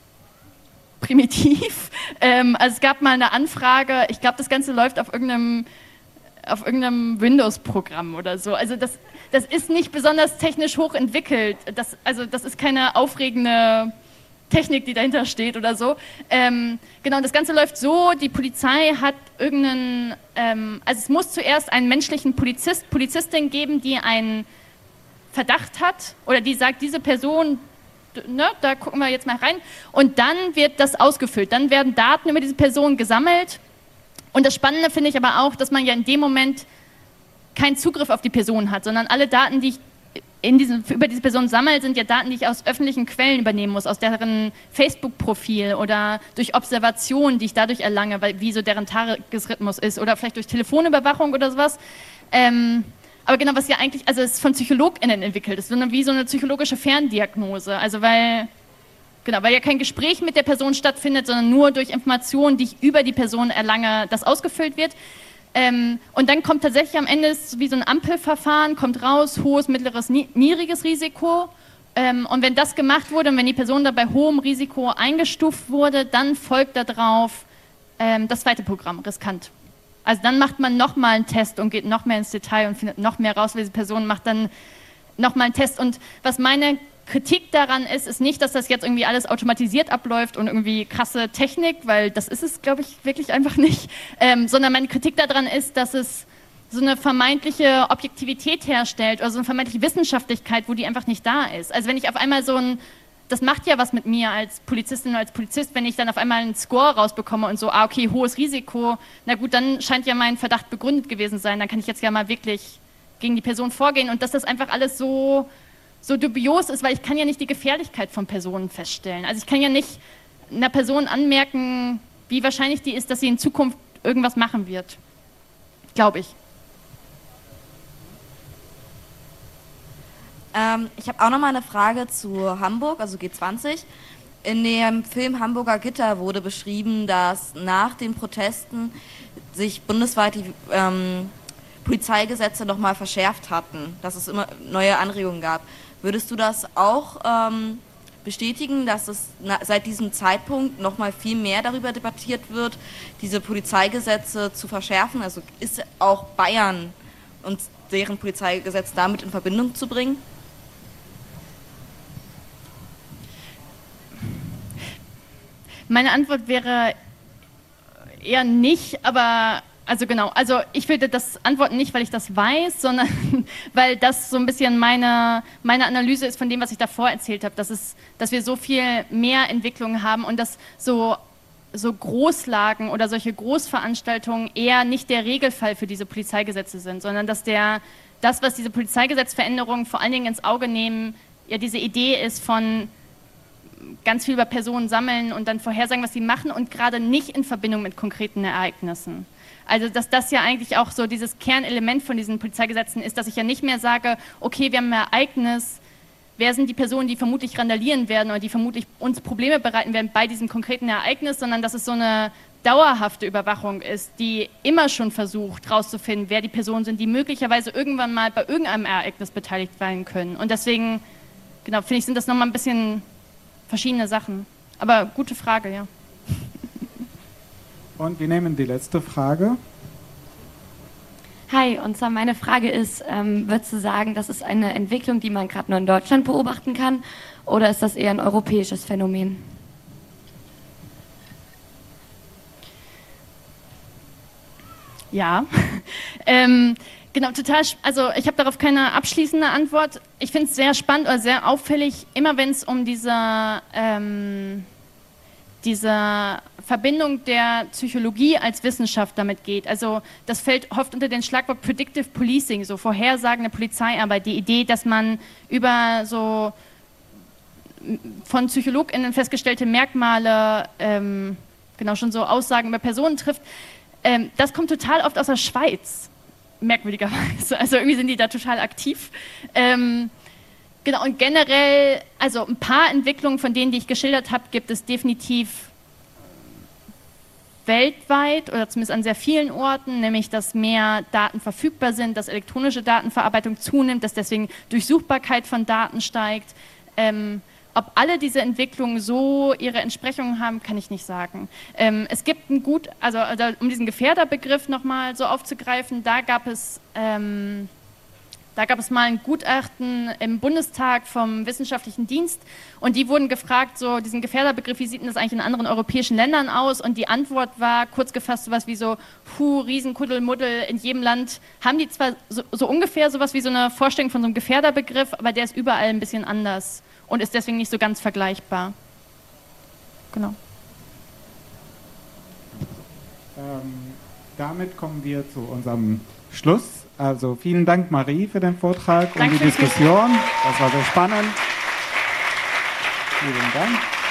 primitiv. Ähm, also es gab mal eine Anfrage, ich glaube, das Ganze läuft auf irgendeinem, auf irgendeinem Windows-Programm oder so. Also das, das ist nicht besonders technisch hoch entwickelt. Das, also das ist keine aufregende Technik, die dahinter steht oder so. Ähm, genau, das Ganze läuft so, die Polizei hat irgendeinen, ähm, also es muss zuerst einen menschlichen Polizist, Polizistin geben, die einen Verdacht hat oder die sagt, diese Person... Ne, da gucken wir jetzt mal rein und dann wird das ausgefüllt, dann werden Daten über diese Person gesammelt und das Spannende finde ich aber auch, dass man ja in dem Moment keinen Zugriff auf die Person hat, sondern alle Daten, die ich in diesem, über diese Person sammle, sind ja Daten, die ich aus öffentlichen Quellen übernehmen muss, aus deren Facebook-Profil oder durch Observationen, die ich dadurch erlange, weil, wie so deren Tagesrhythmus ist oder vielleicht durch Telefonüberwachung oder sowas. Ähm, Aber genau, was ja eigentlich, also es ist von PsychologInnen entwickelt, es ist wie so eine psychologische Ferndiagnose, also weil, genau, weil ja kein Gespräch mit der Person stattfindet, sondern nur durch Informationen, die ich über die Person erlange, das ausgefüllt wird. Ähm, und dann kommt tatsächlich am Ende wie so ein Ampelverfahren, kommt raus, hohes, mittleres, niedriges Risiko. Ähm, und wenn das gemacht wurde und wenn die Person da bei hohem Risiko eingestuft wurde, dann folgt darauf ähm, das zweite Programm, Riskant. Also dann macht man nochmal einen Test und geht noch mehr ins Detail und findet noch mehr raus, diese Person macht dann nochmal einen Test. Und was meine Kritik daran ist, ist nicht, dass das jetzt irgendwie alles automatisiert abläuft und irgendwie krasse Technik, weil das ist es, glaube ich, wirklich einfach nicht, ähm, sondern meine Kritik daran ist, dass es so eine vermeintliche Objektivität herstellt oder so eine vermeintliche Wissenschaftlichkeit, wo die einfach nicht da ist. Also wenn ich auf einmal so ein Das macht ja was mit mir als Polizistin oder als Polizist, wenn ich dann auf einmal einen Score rausbekomme und so, ah, okay, hohes Risiko, na gut, dann scheint ja mein Verdacht begründet gewesen sein, dann kann ich jetzt ja mal wirklich gegen die Person vorgehen und dass das einfach alles so so dubios ist, weil ich kann ja nicht die Gefährlichkeit von Personen feststellen. Also ich kann ja nicht einer Person anmerken, wie wahrscheinlich die ist, dass sie in Zukunft irgendwas machen wird. Glaube ich. Ähm, ich habe auch noch mal eine Frage zu Hamburg, also G zwanzig. In dem Film Hamburger Gitter wurde beschrieben, dass nach den Protesten sich bundesweit die ähm, Polizeigesetze noch mal verschärft hatten, dass es immer neue Anregungen gab. Würdest du das auch ähm, bestätigen, dass es na, seit diesem Zeitpunkt noch mal viel mehr darüber debattiert wird, diese Polizeigesetze zu verschärfen? Also ist auch Bayern und deren Polizeigesetz damit in Verbindung zu bringen? Meine Antwort wäre eher nicht, aber also genau, also ich würde das antworten nicht, weil ich das weiß, sondern weil das so ein bisschen meine, meine Analyse ist von dem, was ich davor erzählt habe, dass, es, dass wir so viel mehr Entwicklungen haben und dass so, so Großlagen oder solche Großveranstaltungen eher nicht der Regelfall für diese Polizeigesetze sind, sondern dass der, das, was diese Polizeigesetzveränderungen vor allen Dingen ins Auge nehmen, ja diese Idee ist von ganz viel über Personen sammeln und dann vorhersagen, was sie machen und gerade nicht in Verbindung mit konkreten Ereignissen. Also dass das ja eigentlich auch so dieses Kernelement von diesen Polizeigesetzen ist, dass ich ja nicht mehr sage, okay, wir haben ein Ereignis, wer sind die Personen, die vermutlich randalieren werden oder die vermutlich uns Probleme bereiten werden bei diesem konkreten Ereignis, sondern dass es so eine dauerhafte Überwachung ist, die immer schon versucht, herauszufinden, wer die Personen sind, die möglicherweise irgendwann mal bei irgendeinem Ereignis beteiligt sein können. Und deswegen, genau, finde ich, sind das nochmal ein bisschen verschiedene Sachen. Aber gute Frage, ja. Und wir nehmen die letzte Frage. Hi, und zwar meine Frage ist, ähm, würdest du sagen, das ist eine Entwicklung, die man gerade nur in Deutschland beobachten kann, oder ist das eher ein europäisches Phänomen? Ja, ähm, genau, total, also ich habe darauf keine abschließende Antwort. Ich finde es sehr spannend oder sehr auffällig, immer wenn es um diese, ähm, diese Verbindung der Psychologie als Wissenschaft damit geht. Also das fällt oft unter den Schlagwort Predictive Policing, so vorhersagende Polizeiarbeit, die Idee, dass man über so von PsychologInnen festgestellte Merkmale, ähm, genau schon so Aussagen über Personen trifft. Ähm, das kommt total oft aus der Schweiz, merkwürdigerweise. Also irgendwie sind die da total aktiv. Ähm, genau, und generell, also ein paar Entwicklungen von denen, die ich geschildert habe, gibt es definitiv weltweit oder zumindest an sehr vielen Orten, nämlich dass mehr Daten verfügbar sind, dass elektronische Datenverarbeitung zunimmt, dass deswegen Durchsuchbarkeit von Daten steigt. Ähm, Ob alle diese Entwicklungen so ihre Entsprechungen haben, kann ich nicht sagen. Ähm, es gibt ein gut, also, also um diesen Gefährderbegriff nochmal so aufzugreifen, da gab es, ähm, da gab es mal ein Gutachten im Bundestag vom Wissenschaftlichen Dienst und die wurden gefragt, so diesen Gefährderbegriff, wie sieht denn das eigentlich in anderen europäischen Ländern aus? Und die Antwort war kurz gefasst sowas wie so, puh, Riesenkuddelmuddel, in jedem Land haben die zwar so, so ungefähr sowas wie so eine Vorstellung von so einem Gefährderbegriff, aber der ist überall ein bisschen anders. Und ist deswegen nicht so ganz vergleichbar. Genau. Ähm, damit kommen wir zu unserem Schluss. Also vielen Dank, Marie, für den Vortrag und die Diskussion. Das war sehr spannend. Vielen Dank.